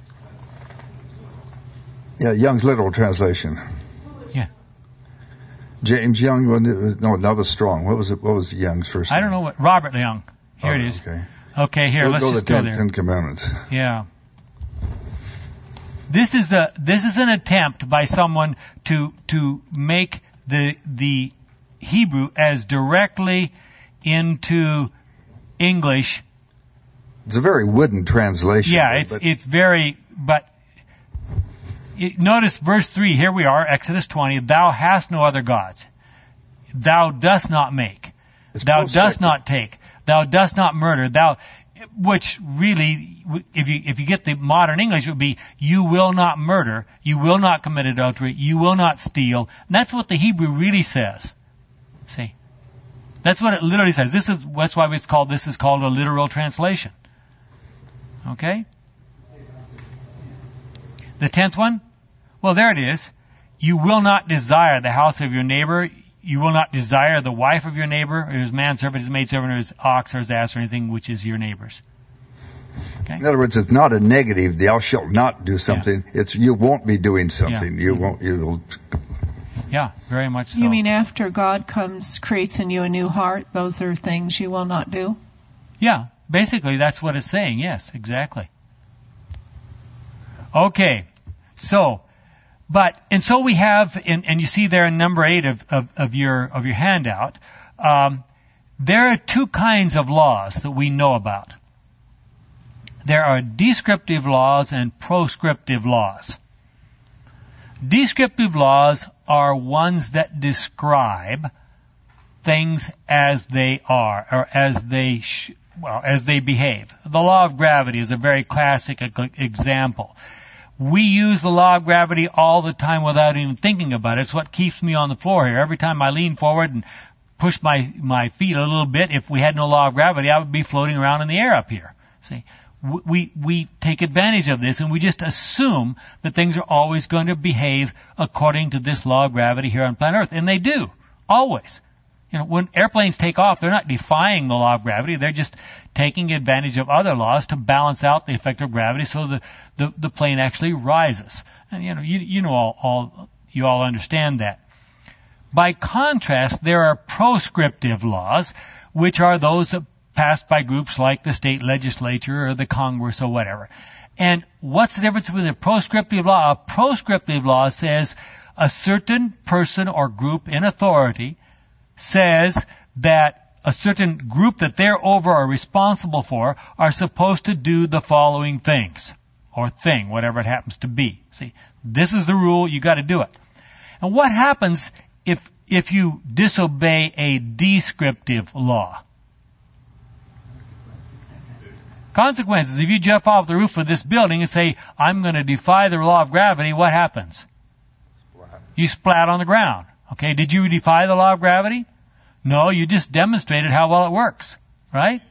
Yeah, Young's literal translation. Yeah. James Young. No, that was Strong. What was it? What was Young's first name? I don't know what Robert Young. Here oh, it is. Okay. Okay, here Go, let's go just the go ten, there. Ten Commandments. Yeah. This is the this is an attempt by someone to to make the the Hebrew as directly into English. It's a very wooden translation. Yeah, it's but it's very but it, notice verse three. Here we are, Exodus twenty. Thou hast no other gods. Thou dost not make. Thou dost not take. Thou dost not murder. Thou, which really, if you if you get the modern English, it would be you will not murder, you will not commit adultery, you will not steal. And that's what the Hebrew really says. See, that's what it literally says. This is that's why it's called. This is called a literal translation. Okay. The tenth one. Well, there it is. You will not desire the house of your neighbor. You will not desire the wife of your neighbor, or his manservant, his maidservant, or his ox, or his ass, or anything which is your neighbor's. Okay? In other words, it's not a negative. Thou shalt not do something. Yeah. It's you won't be doing something. Yeah. You won't. You'll. Yeah, very much so. You mean after God comes, creates in you a new heart, those are things you will not do? Yeah, basically that's what it's saying. Yes, exactly. Okay, so. But, and so we have, and, and you see there in number eight of, of, of your, of your handout, um, there are two kinds of laws that we know about. There are descriptive laws and proscriptive laws. Descriptive laws are ones that describe things as they are, or as they, sh- well, as they behave. The law of gravity is a very classic example. We use the law of gravity all the time without even thinking about it. It's what keeps me on the floor here. Every time I lean forward and push my, my feet a little bit, if we had no law of gravity, I would be floating around in the air up here. See, we, we take advantage of this and we just assume that things are always going to behave according to this law of gravity here on planet Earth. And they do. Always. You know, when airplanes take off, they're not defying the law of gravity. They're just taking advantage of other laws to balance out the effect of gravity so the, the, the plane actually rises. And, you know, you, you know all, all, you all understand that. By contrast, there are proscriptive laws, which are those that passed by groups like the state legislature or the Congress or whatever. And what's the difference with a proscriptive law? A proscriptive law says a certain person or group in authority says that a certain group that they're over or responsible for are supposed to do the following things, or thing, whatever it happens to be. See, this is the rule, you got to do it. And what happens if if you disobey a descriptive law? Consequences. If you jump off the roof of this building and say, I'm going to defy the law of gravity, what happens? You splat on the ground. Okay, did you defy the law of gravity? No, you just demonstrated how well it works, right?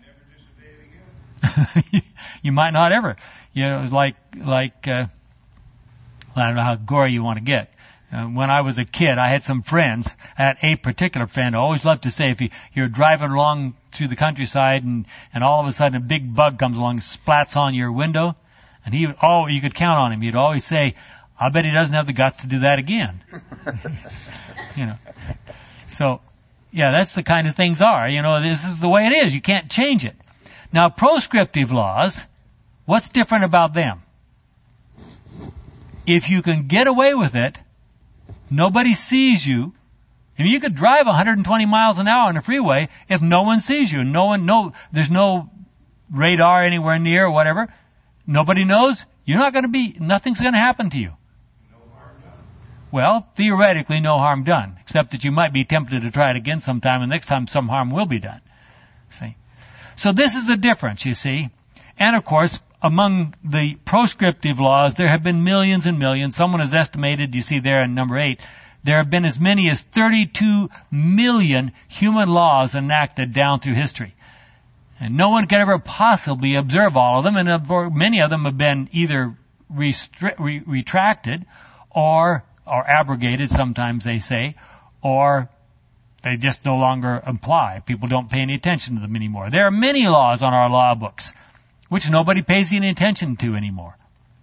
You might not ever. You know, like, like, uh, I don't know how gory you want to get. Uh, when I was a kid, I had some friends. I had a particular friend. I always loved to say, if you, you're driving along through the countryside and, and all of a sudden a big bug comes along and splats on your window, and he, oh, you could count on him. He'd always say, I bet he doesn't have the guts to do that again. You know. So, yeah, that's the kind of things are. You know, this is the way it is. You can't change it. Now, proscriptive laws, what's different about them? If you can get away with it, nobody sees you. I mean, you could drive one hundred twenty miles an hour on the freeway if no one sees you. No one, no, there's no radar anywhere near or whatever. Nobody knows. You're not going to be, nothing's going to happen to you. Well, theoretically, no harm done, except that you might be tempted to try it again sometime, and next time some harm will be done. See? So this is the difference, you see. And of course, among the proscriptive laws, there have been millions and millions. Someone has estimated, you see there in number eight, there have been as many as thirty-two million human laws enacted down through history. And no one can ever possibly observe all of them, and many of them have been either restri- re- retracted or, or abrogated, sometimes they say, or they just no longer apply. People don't pay any attention to them anymore. There are many laws on our law books which nobody pays any attention to anymore.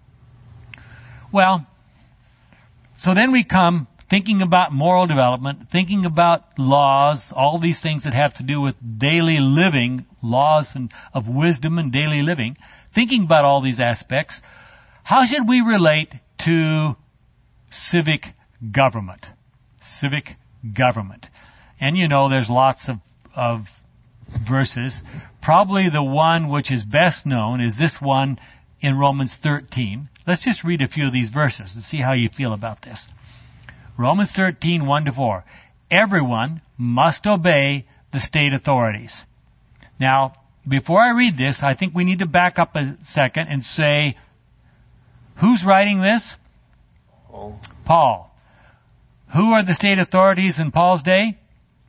Well, so then we come thinking about moral development, thinking about laws, all these things that have to do with daily living, laws and of wisdom and daily living, thinking about all these aspects. How should we relate to civic government? Civic government. And you know, there's lots of, of verses. Probably the one which is best known is this one in Romans thirteen. Let's just read a few of these verses and see how you feel about this. Romans thirteen, one to four. Everyone must obey the state authorities. Now, before I read this, I think we need to back up a second and say, who's writing this? Paul. Paul. Who are the state authorities in Paul's day?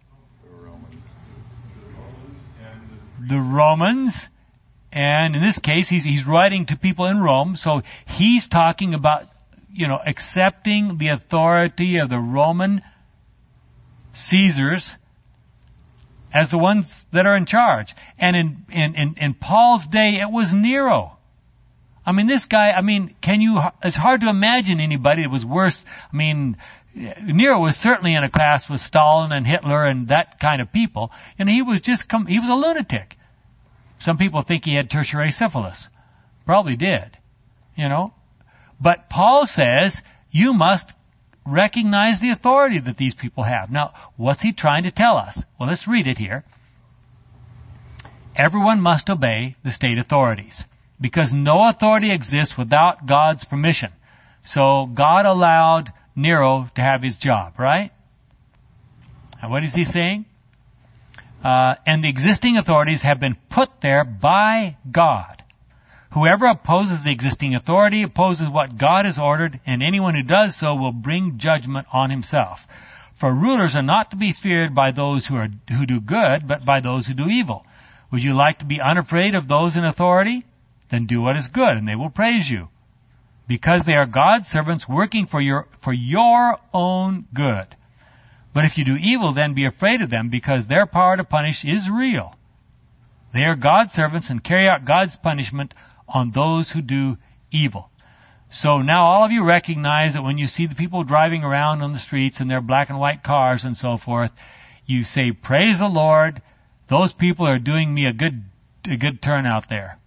The Romans, and in this case, he's, he's writing to people in Rome, so he's talking about, you know, accepting the authority of the Roman Caesars as the ones that are in charge. And in, in, in, in Paul's day, it was Nero. I mean, this guy, I mean, can you, it's hard to imagine anybody that was worse. I mean, Nero was certainly in a class with Stalin and Hitler and that kind of people. And he was just, come, he was a lunatic. Some people think he had tertiary syphilis. Probably did. You know? But Paul says, you must recognize the authority that these people have. Now, what's he trying to tell us? Well, let's read it here. Everyone must obey the state authorities, because no authority exists without God's permission. So God allowed Nero to have his job, right? And what is he saying? Uh, and the existing authorities have been put there by God. Whoever opposes the existing authority opposes what God has ordered, and anyone who does so will bring judgment on himself. For rulers are not to be feared by those who are who do good, but by those who do evil. Would you like to be unafraid of those in authority? Then do what is good, and they will praise you, because they are God's servants working for your for your own good. But if you do evil, then be afraid of them, because their power to punish is real. They are God's servants and carry out God's punishment on those who do evil. So now all of you recognize that when you see the people driving around on the streets in their black and white cars and so forth, you say, praise the Lord, those people are doing me a good a good turn out there.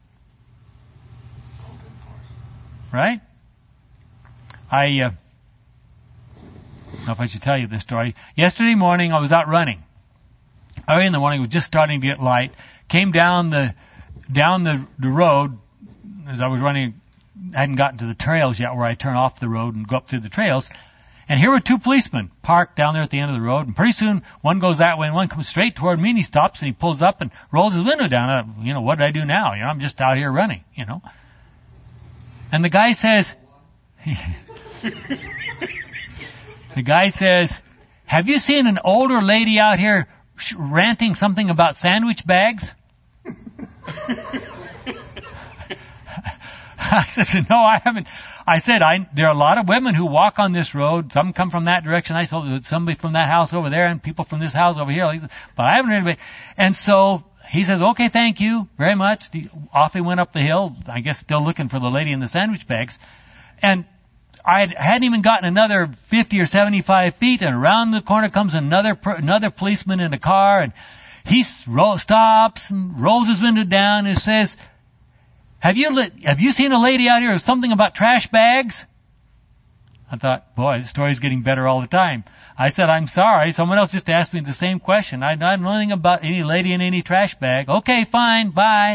Right? I uh, don't know if I should tell you this story. Yesterday morning I was out running. Early in the morning, it was just starting to get light. Came down the down the, the road as I was running. I hadn't gotten to the trails yet where I turn off the road and go up through the trails. And here were two policemen parked down there at the end of the road. And pretty soon, one goes that way and one comes straight toward me, and he stops and he pulls up and rolls his window down. Uh, you know, what did I do now? You know, I'm just out here running, you know. And the guy says, the guy says, have you seen an older lady out here sh- ranting something about sandwich bags? I said, no, I haven't. I said, I, there are a lot of women who walk on this road. Some come from that direction. I saw somebody from that house over there and people from this house over here. But I haven't heard anybody. And so he says, okay, thank you very much. Off he went up the hill, I guess still looking for the lady in the sandwich bags. And I hadn't even gotten another fifty or seventy-five feet, and around the corner comes another another policeman in a car, and he stops and rolls his window down and says, Have you have you seen a lady out here with something about trash bags? I thought, boy, the story's getting better all the time. I said, I'm sorry. Someone else just asked me the same question. I, I don't know anything about any lady in any trash bag. Okay, fine, bye.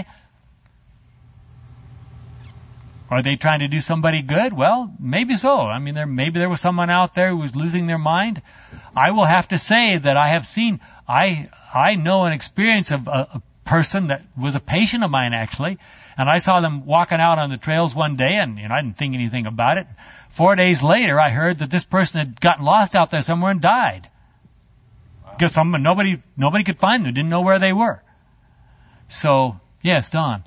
Are they trying to do somebody good? Well, maybe so. I mean, there maybe there was someone out there who was losing their mind. I will have to say that I have seen, I I know an experience of a, a person that was a patient of mine, actually, and I saw them walking out on the trails one day, and you know, I didn't think anything about it. Four days later, I heard that this person had gotten lost out there somewhere and died. Because someone, nobody, nobody could find them, didn't know where they were. So, yes, Don.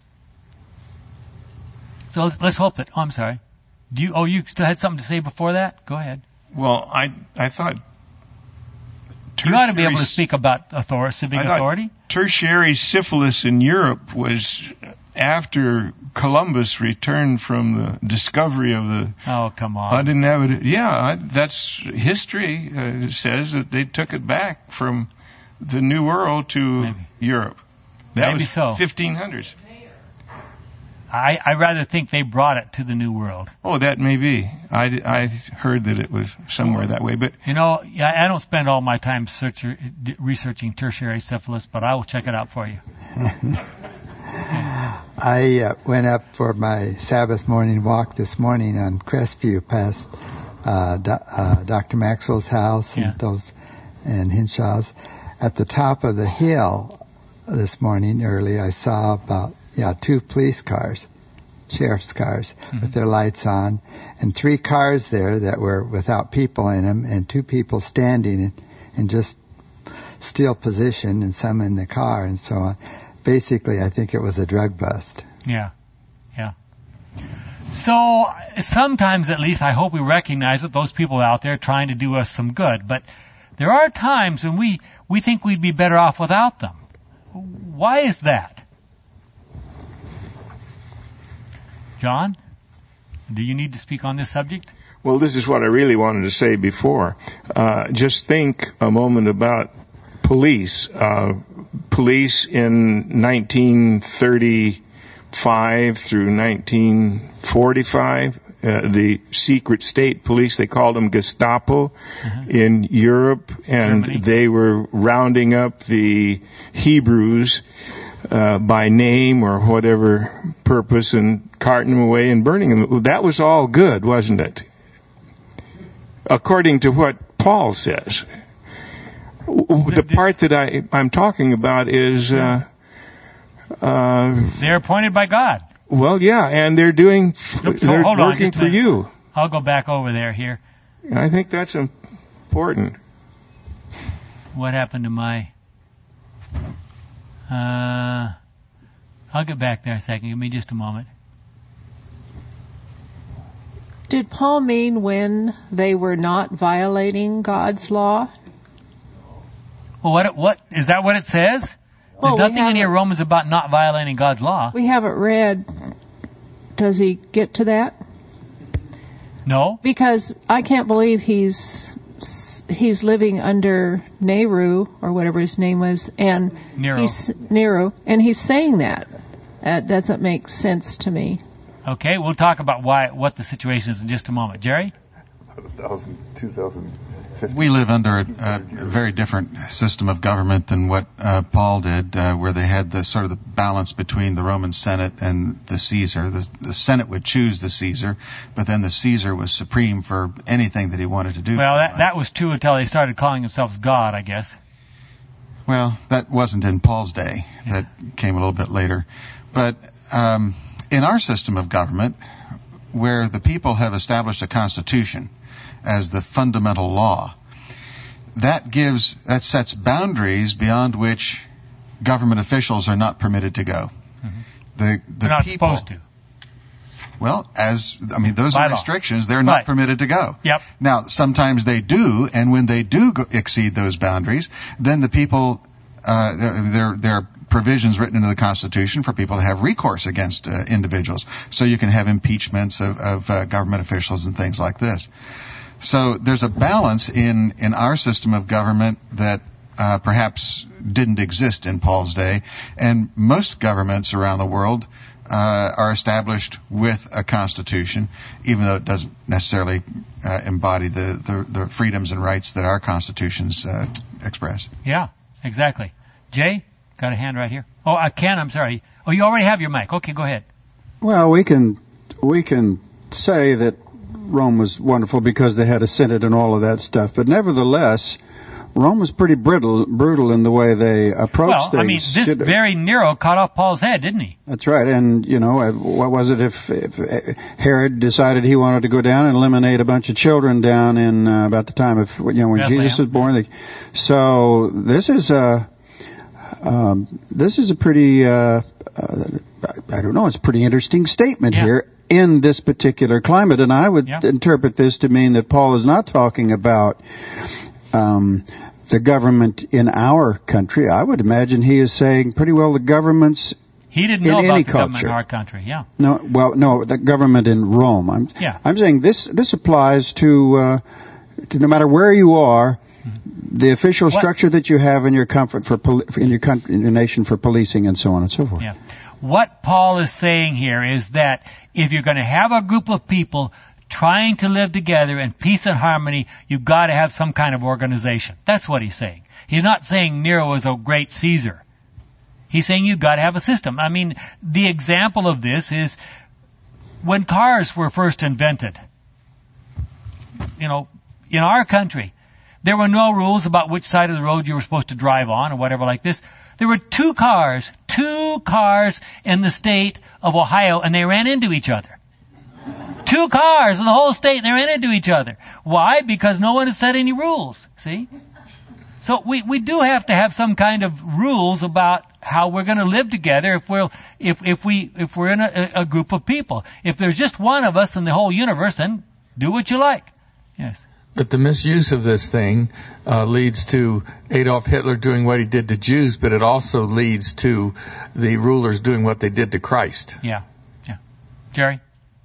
So let's, let's hope that. Oh, I'm sorry. Do you? Oh, you still had something to say before that? Go ahead. Well, I I thought you ought to be able to speak about authority, civic I authority. Tertiary syphilis in Europe was after Columbus returned from the discovery of the. Oh, come on. Uninhabited. Yeah, I, that's history uh, says that they took it back from the New World to Maybe. Europe. That Maybe was so. fifteen hundreds. I, I rather think they brought it to the New World. Oh, that may be. I, I heard that it was somewhere that way, but you know, I don't spend all my time search, researching tertiary syphilis, but I will check it out for you. I uh, went up for my Sabbath morning walk this morning on Crestview past uh, Do, uh, Doctor Maxwell's house and Yeah. those and Hinshaw's. At the top of the hill this morning early, I saw about yeah two police cars, sheriff's cars, Mm-hmm. with their lights on, and three cars there that were without people in them, and two people standing in, in just still position, and some in the car, and so on. Basically, I think it was a drug bust. Yeah, yeah. So sometimes, at least, I hope we recognize that those people out there are trying to do us some good. But there are times when we we think we'd be better off without them. Why is that? John, do you need to speak on this subject? well, this is what I really wanted to say before. Uh, just think a moment about police. Uh, police in nineteen thirty-five through nineteen forty-five, uh, the secret state police, they called them Gestapo uh-huh. in Europe, and Germany. They were rounding up the Hebrews uh, by name or whatever purpose and carting them away and burning them. That was all good, wasn't it? According to what Paul says. The part that I, I'm talking about is uh, uh, they're appointed by God. Well, yeah, and they're doing, so, they're hold on, working for you. I'll go back over there here. I think that's important. What happened to my... Uh, I'll get back there a second. Give me just a moment. Did Paul mean when they were not violating God's law? Well, what, what, is that what it says? Well, There's nothing in here, Romans, about not violating God's law. We haven't read. Does he get to that? No. Because I can't believe he's he's living under Nehru or whatever his name was, and Nero. he's Nero, and he's saying that. That doesn't make sense to me. Okay, we'll talk about why what the situation is in just a moment. Jerry? two thousand fifteen We live under a, a very different system of government than what uh, Paul did, uh, where they had the sort of the balance between the Roman Senate and the Caesar. The, the Senate would choose the Caesar, but then the Caesar was supreme for anything that he wanted to do. Well, that, that was true until they started calling themselves God, I guess. Well, that wasn't in Paul's day. Yeah. That came a little bit later. But um, in our system of government, where the people have established a constitution as the fundamental law, that gives that sets boundaries beyond which government officials are not permitted to go. Mm-hmm. The the They're not people, supposed to. Well, as I mean, those By are law. restrictions. They're not Right. permitted to go. Yep. Now, sometimes they do, and when they do go, exceed those boundaries, then the people uh, there there are provisions written into the Constitution for people to have recourse against uh, individuals, so you can have impeachments of, of uh, government officials and things like this. So there's a balance in, in our system of government that uh, perhaps didn't exist in Paul's day, and most governments around the world uh, are established with a constitution, even though it doesn't necessarily uh, embody the, the, the freedoms and rights that our constitutions uh, express. Yeah, exactly. Jay, got a hand right here. Oh, uh, Ken, I'm sorry. Oh, you already have your mic. Okay, go ahead. Well, we can we can say that Rome was wonderful because they had a Senate and all of that stuff, but nevertheless, Rome was pretty brutal, brutal in the way they approached well, things. Well, I mean, this Should, very Nero cut off Paul's head, didn't he? That's right. And, you know, what was it if, if Herod decided he wanted to go down and eliminate a bunch of children down in uh, about the time of, you know, when Bethlehem. Jesus was born. They, so this is a, um, this is a pretty, uh, uh, I don't know, it's a pretty interesting statement yeah. here in this particular climate. And I would yeah. interpret this to mean that Paul is not talking about um, the government in our country. I would imagine he is saying pretty well the governments he didn't know in about any the culture. Government in our country, yeah. No, well, no, the government in Rome. I'm, yeah. I'm saying this this applies to, uh, to no matter where you are, mm-hmm. the official what? structure that you have in your comfort for poli- in your country, in your nation for policing and so on and so forth. Yeah. What Paul is saying here is that if you're going to have a group of people trying to live together in peace and harmony, you've got to have some kind of organization. That's what he's saying. He's not saying Nero was a great Caesar. He's saying you've got to have a system. I mean, the example of this is when cars were first invented. You know, in our country, there were no rules about which side of the road you were supposed to drive on or whatever like this. There were two cars, two cars in the state of Ohio, and they ran into each other. Two cars in the whole state, and they ran into each other. Why? Because no one has set any rules, see? So we, we do have to have some kind of rules about how we're going to live together if we're, if, if we, if we're in a, a group of people. If there's just one of us in the whole universe, then do what you like. Yes. But the misuse of this thing uh, leads to Adolf Hitler doing what he did to Jews, but it also leads to the rulers doing what they did to Christ. Yeah, yeah. Jerry?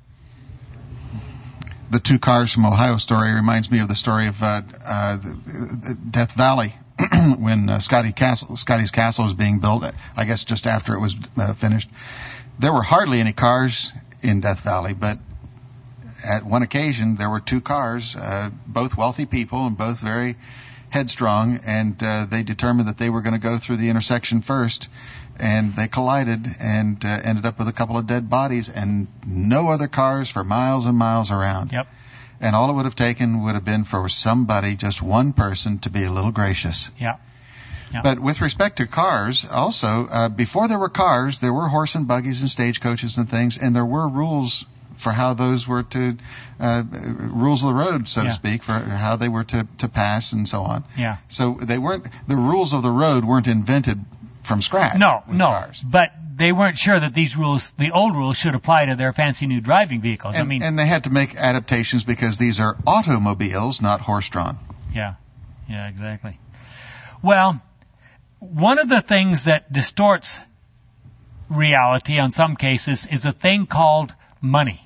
The two cars from Ohio story reminds me of the story of uh, uh, the, the Death Valley when uh, Scotty Castle, Scotty's Castle was being built, I guess just after it was uh, finished. There were hardly any cars in Death Valley, but at one occasion, there were two cars, uh, both wealthy people and both very headstrong, and uh, they determined that they were going to go through the intersection first, and they collided and uh, ended up with a couple of dead bodies and no other cars for miles and miles around. Yep. And all it would have taken would have been for somebody, just one person, to be a little gracious. Yeah. Yeah. But with respect to cars, also, uh, before there were cars, there were horse and buggies and stagecoaches and things, and there were rules for how those were to, uh, rules of the road, so yeah. to speak, for how they were to, to pass and so on. Yeah. So they weren't, the rules of the road weren't invented from scratch. No, with no. Cars. But they weren't sure that these rules, the old rules, should apply to their fancy new driving vehicles. And, I mean, and they had to make adaptations because these are automobiles, not horse-drawn. Yeah. Yeah, exactly. Well, one of the things that distorts reality in some cases is a thing called money.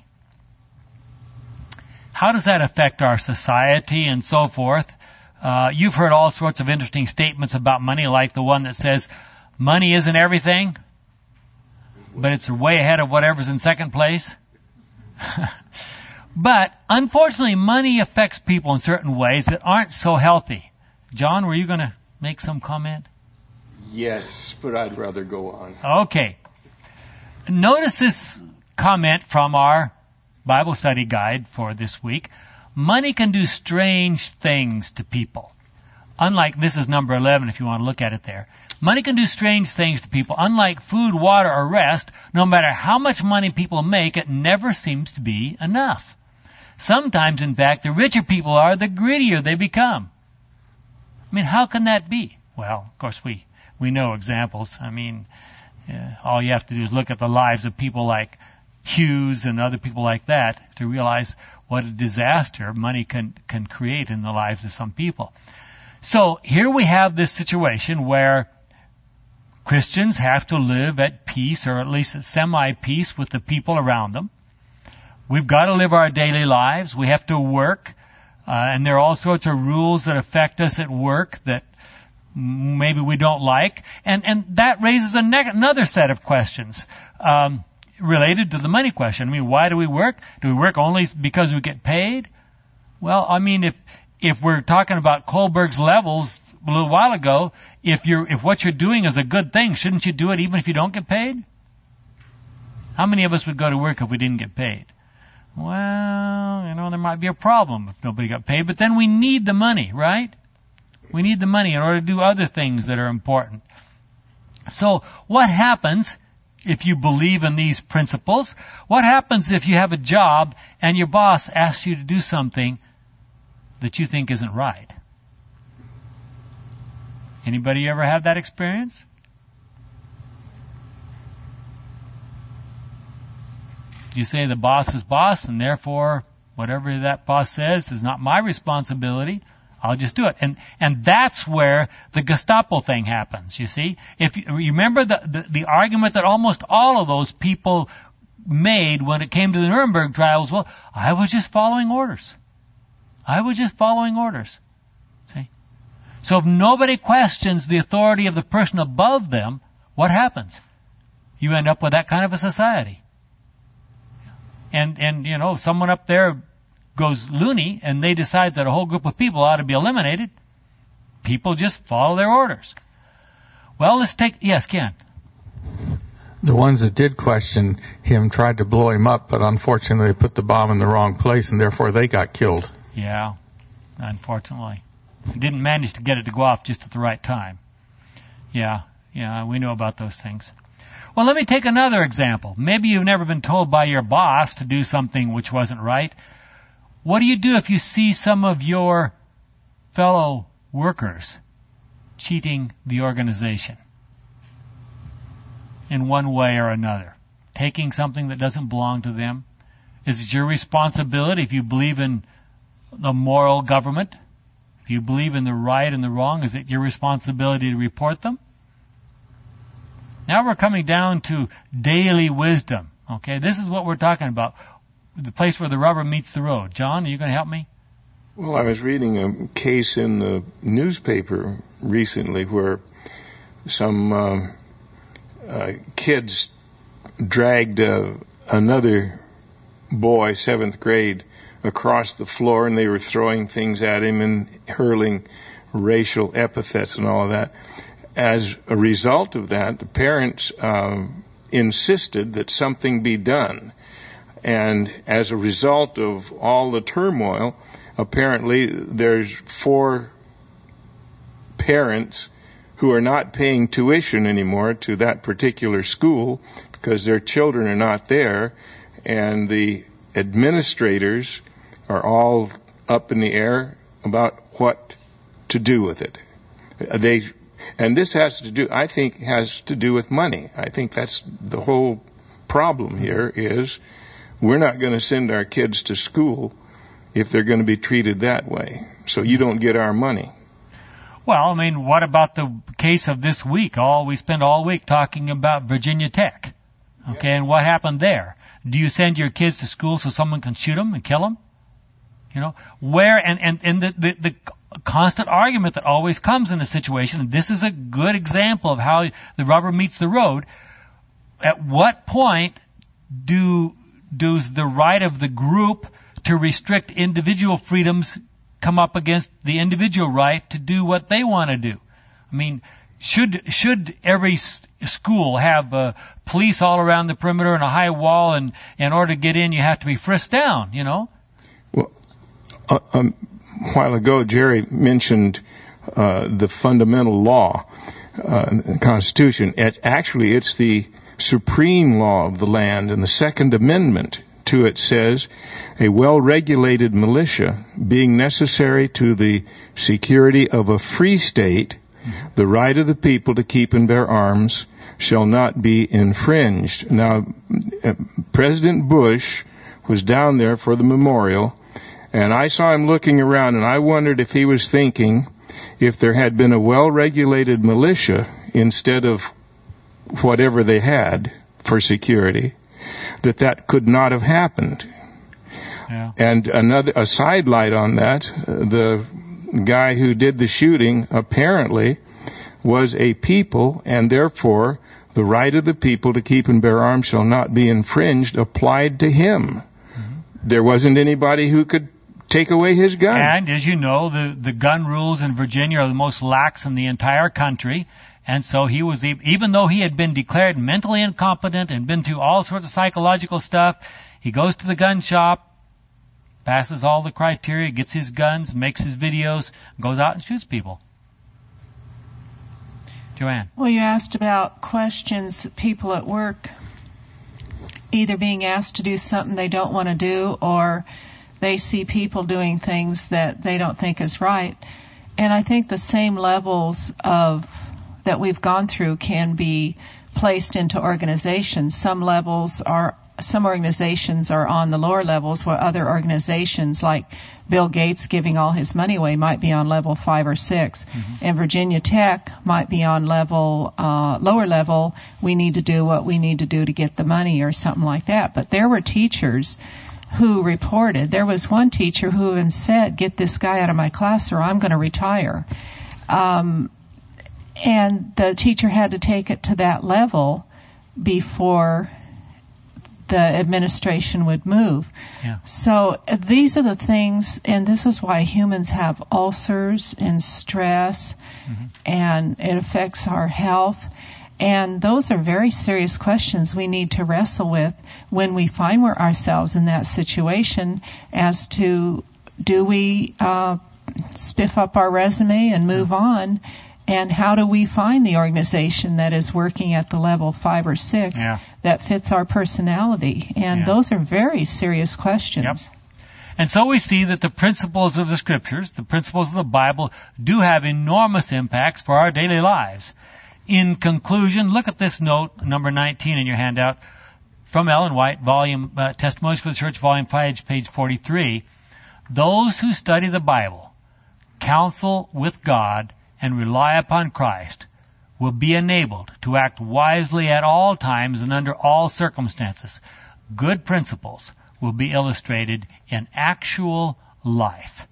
How does that affect our society and so forth? Uh, you've heard all sorts of interesting statements about money, like the one that says, money isn't everything, but it's way ahead of whatever's in second place. But, unfortunately, money affects people in certain ways that aren't so healthy. John, were you going to make some comment? Yes, but I'd rather go on. Okay. Notice this comment from our Bible study guide for this week. Money can do strange things to people. Unlike, this is number eleven if you want to look at it there. Money can do strange things to people. Unlike food, water, or rest, no matter how much money people make, it never seems to be enough. Sometimes, in fact, the richer people are, the greedier they become. I mean, how can that be? Well, of course, we, we know examples. I mean, uh, all you have to do is look at the lives of people like Hughes and other people like that to realize what a disaster money can, can create in the lives of some people. So here we have this situation where Christians have to live at peace, or at least at semi-peace, with the people around them. We've got to live our daily lives. We have to work, uh, and there are all sorts of rules that affect us at work that maybe we don't like, and and that raises a ne- another set of questions. Um, related to the money question. I mean, why do we work? Do we work only because we get paid? Well, I mean, if if we're talking about Kohlberg's levels a little while ago, if you're if what you're doing is a good thing, shouldn't you do it even if you don't get paid? How many of us would go to work if we didn't get paid? Well, you know, there might be a problem if nobody got paid, but then we need the money, right? We need the money in order to do other things that are important. So what happens if you believe in these principles? What happens if you have a job and your boss asks you to do something that you think isn't right? Anybody ever have that experience? You say the boss is boss, and therefore whatever that boss says is not my responsibility. I'll just do it. And and that's where the Gestapo thing happens, you see. If you remember the, the, the argument that almost all of those people made when it came to the Nuremberg trials, well, I was just following orders. I was just following orders. See? So if nobody questions the authority of the person above them, what happens? You end up with that kind of a society. And, and you know, someone up there goes loony and they decide that a whole group of people ought to be eliminated, people just follow their orders. Well, let's take, yes, Ken. The ones that did question him tried to blow him up, but unfortunately they put the bomb in the wrong place and therefore they got killed. Yeah, unfortunately. Didn't manage to get it to go off just at the right time. Yeah, yeah, we know about those things. Well, let me take another example. Maybe you've never been told by your boss to do something which wasn't right. What do you do if you see some of your fellow workers cheating the organization in one way or another, taking something that doesn't belong to them? Is it your responsibility, if you believe in the moral government, if you believe in the right and the wrong, is it your responsibility to report them? Now we're coming down to daily wisdom. Okay, this is what we're talking about. The place where the rubber meets the road. John, are you going to help me? Well, I was reading a case in the newspaper recently where some uh, uh, kids dragged uh, another boy, seventh grade, across the floor, and they were throwing things at him and hurling racial epithets and all of that. As a result of that, the parents um, insisted that something be done. And as a result of all the turmoil, apparently there's four parents who are not paying tuition anymore to that particular school because their children are not there, and the administrators are all up in the air about what to do with it. They, and this has to do, I think, has to do with money. I think that's the whole problem here is we're not going to send our kids to school if they're going to be treated that way. So you don't get our money. Well, I mean, what about the case of this week? All we spent all week talking about Virginia Tech. Okay, yeah. And what happened there? Do you send your kids to school so someone can shoot them and kill them? You know, where, and, and, and the, the, the constant argument that always comes in a situation, and this is a good example of how the rubber meets the road. At what point do, does the right of the group to restrict individual freedoms come up against the individual right to do what they want to do? I mean, should should every s- school have uh, police all around the perimeter and a high wall, and in order to get in you have to be frisked down, you know? Well, uh, um, a while ago Jerry mentioned uh, the fundamental law, uh, the Constitution. It, actually, it's the supreme law of the land, and the Second Amendment to it says, a well-regulated militia being necessary to the security of a free state, the right of the people to keep and bear arms shall not be infringed. Now, President Bush was down there for the memorial, and I saw him looking around, and I wondered if he was thinking if there had been a well-regulated militia instead of whatever they had for security, that that could not have happened. Yeah. And another, a sidelight on that, the guy who did the shooting apparently was a people and therefore the right of the people to keep and bear arms shall not be infringed applied to him. Mm-hmm. There wasn't anybody who could take away his gun. And, as you know, the, the gun rules in Virginia are the most lax in the entire country. And so he was, the, even though he had been declared mentally incompetent and been through all sorts of psychological stuff, he goes to the gun shop, passes all the criteria, gets his guns, makes his videos, goes out and shoots people. Joanne. Well, you asked about questions, people at work either being asked to do something they don't want to do, or they see people doing things that they don't think is right. And I think the same levels of that we've gone through can be placed into organizations. Some levels are, some organizations are on the lower levels, where other organizations like Bill Gates giving all his money away might be on level five or six. Mm-hmm. And Virginia Tech might be on level, uh, lower level. We need to do what we need to do to get the money or something like that. But there were teachers who reported. There was one teacher who even said, get this guy out of my class or I'm going to retire. Um, and the teacher had to take it to that level before the administration would move. Yeah. So uh, these are the things, and this is why humans have ulcers and stress, mm-hmm. and it affects our health. And those are very serious questions we need to wrestle with when we find we're ourselves in that situation, as to do we uh, spiff up our resume and move mm-hmm. on, and how do we find the organization that is working at the level five or six yeah. that fits our personality? And yeah. those are very serious questions. Yep. And so we see that the principles of the Scriptures, the principles of the Bible, do have enormous impacts for our daily lives. In conclusion, look at this note, number nineteen in your handout, from Ellen White, volume uh, Testimonies for the Church, volume five, page forty-three. Those who study the Bible, counsel with God, and rely upon Christ will be enabled to act wisely at all times and under all circumstances. Good principles will be illustrated in actual life.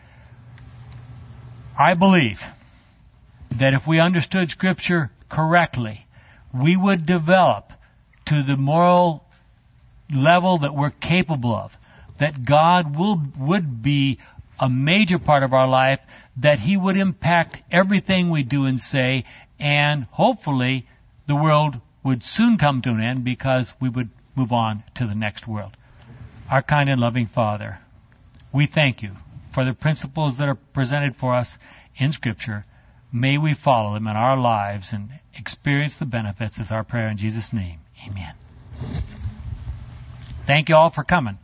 I believe that if we understood Scripture correctly, we would develop to the moral level that we're capable of, that God will would be a major part of our life, that He would impact everything we do and say, and hopefully the world would soon come to an end because we would move on to the next world. Our kind and loving Father, we thank You for the principles that are presented for us in Scripture. May we follow them in our lives and experience the benefits, is our prayer in Jesus' name. Amen. Thank you all for coming.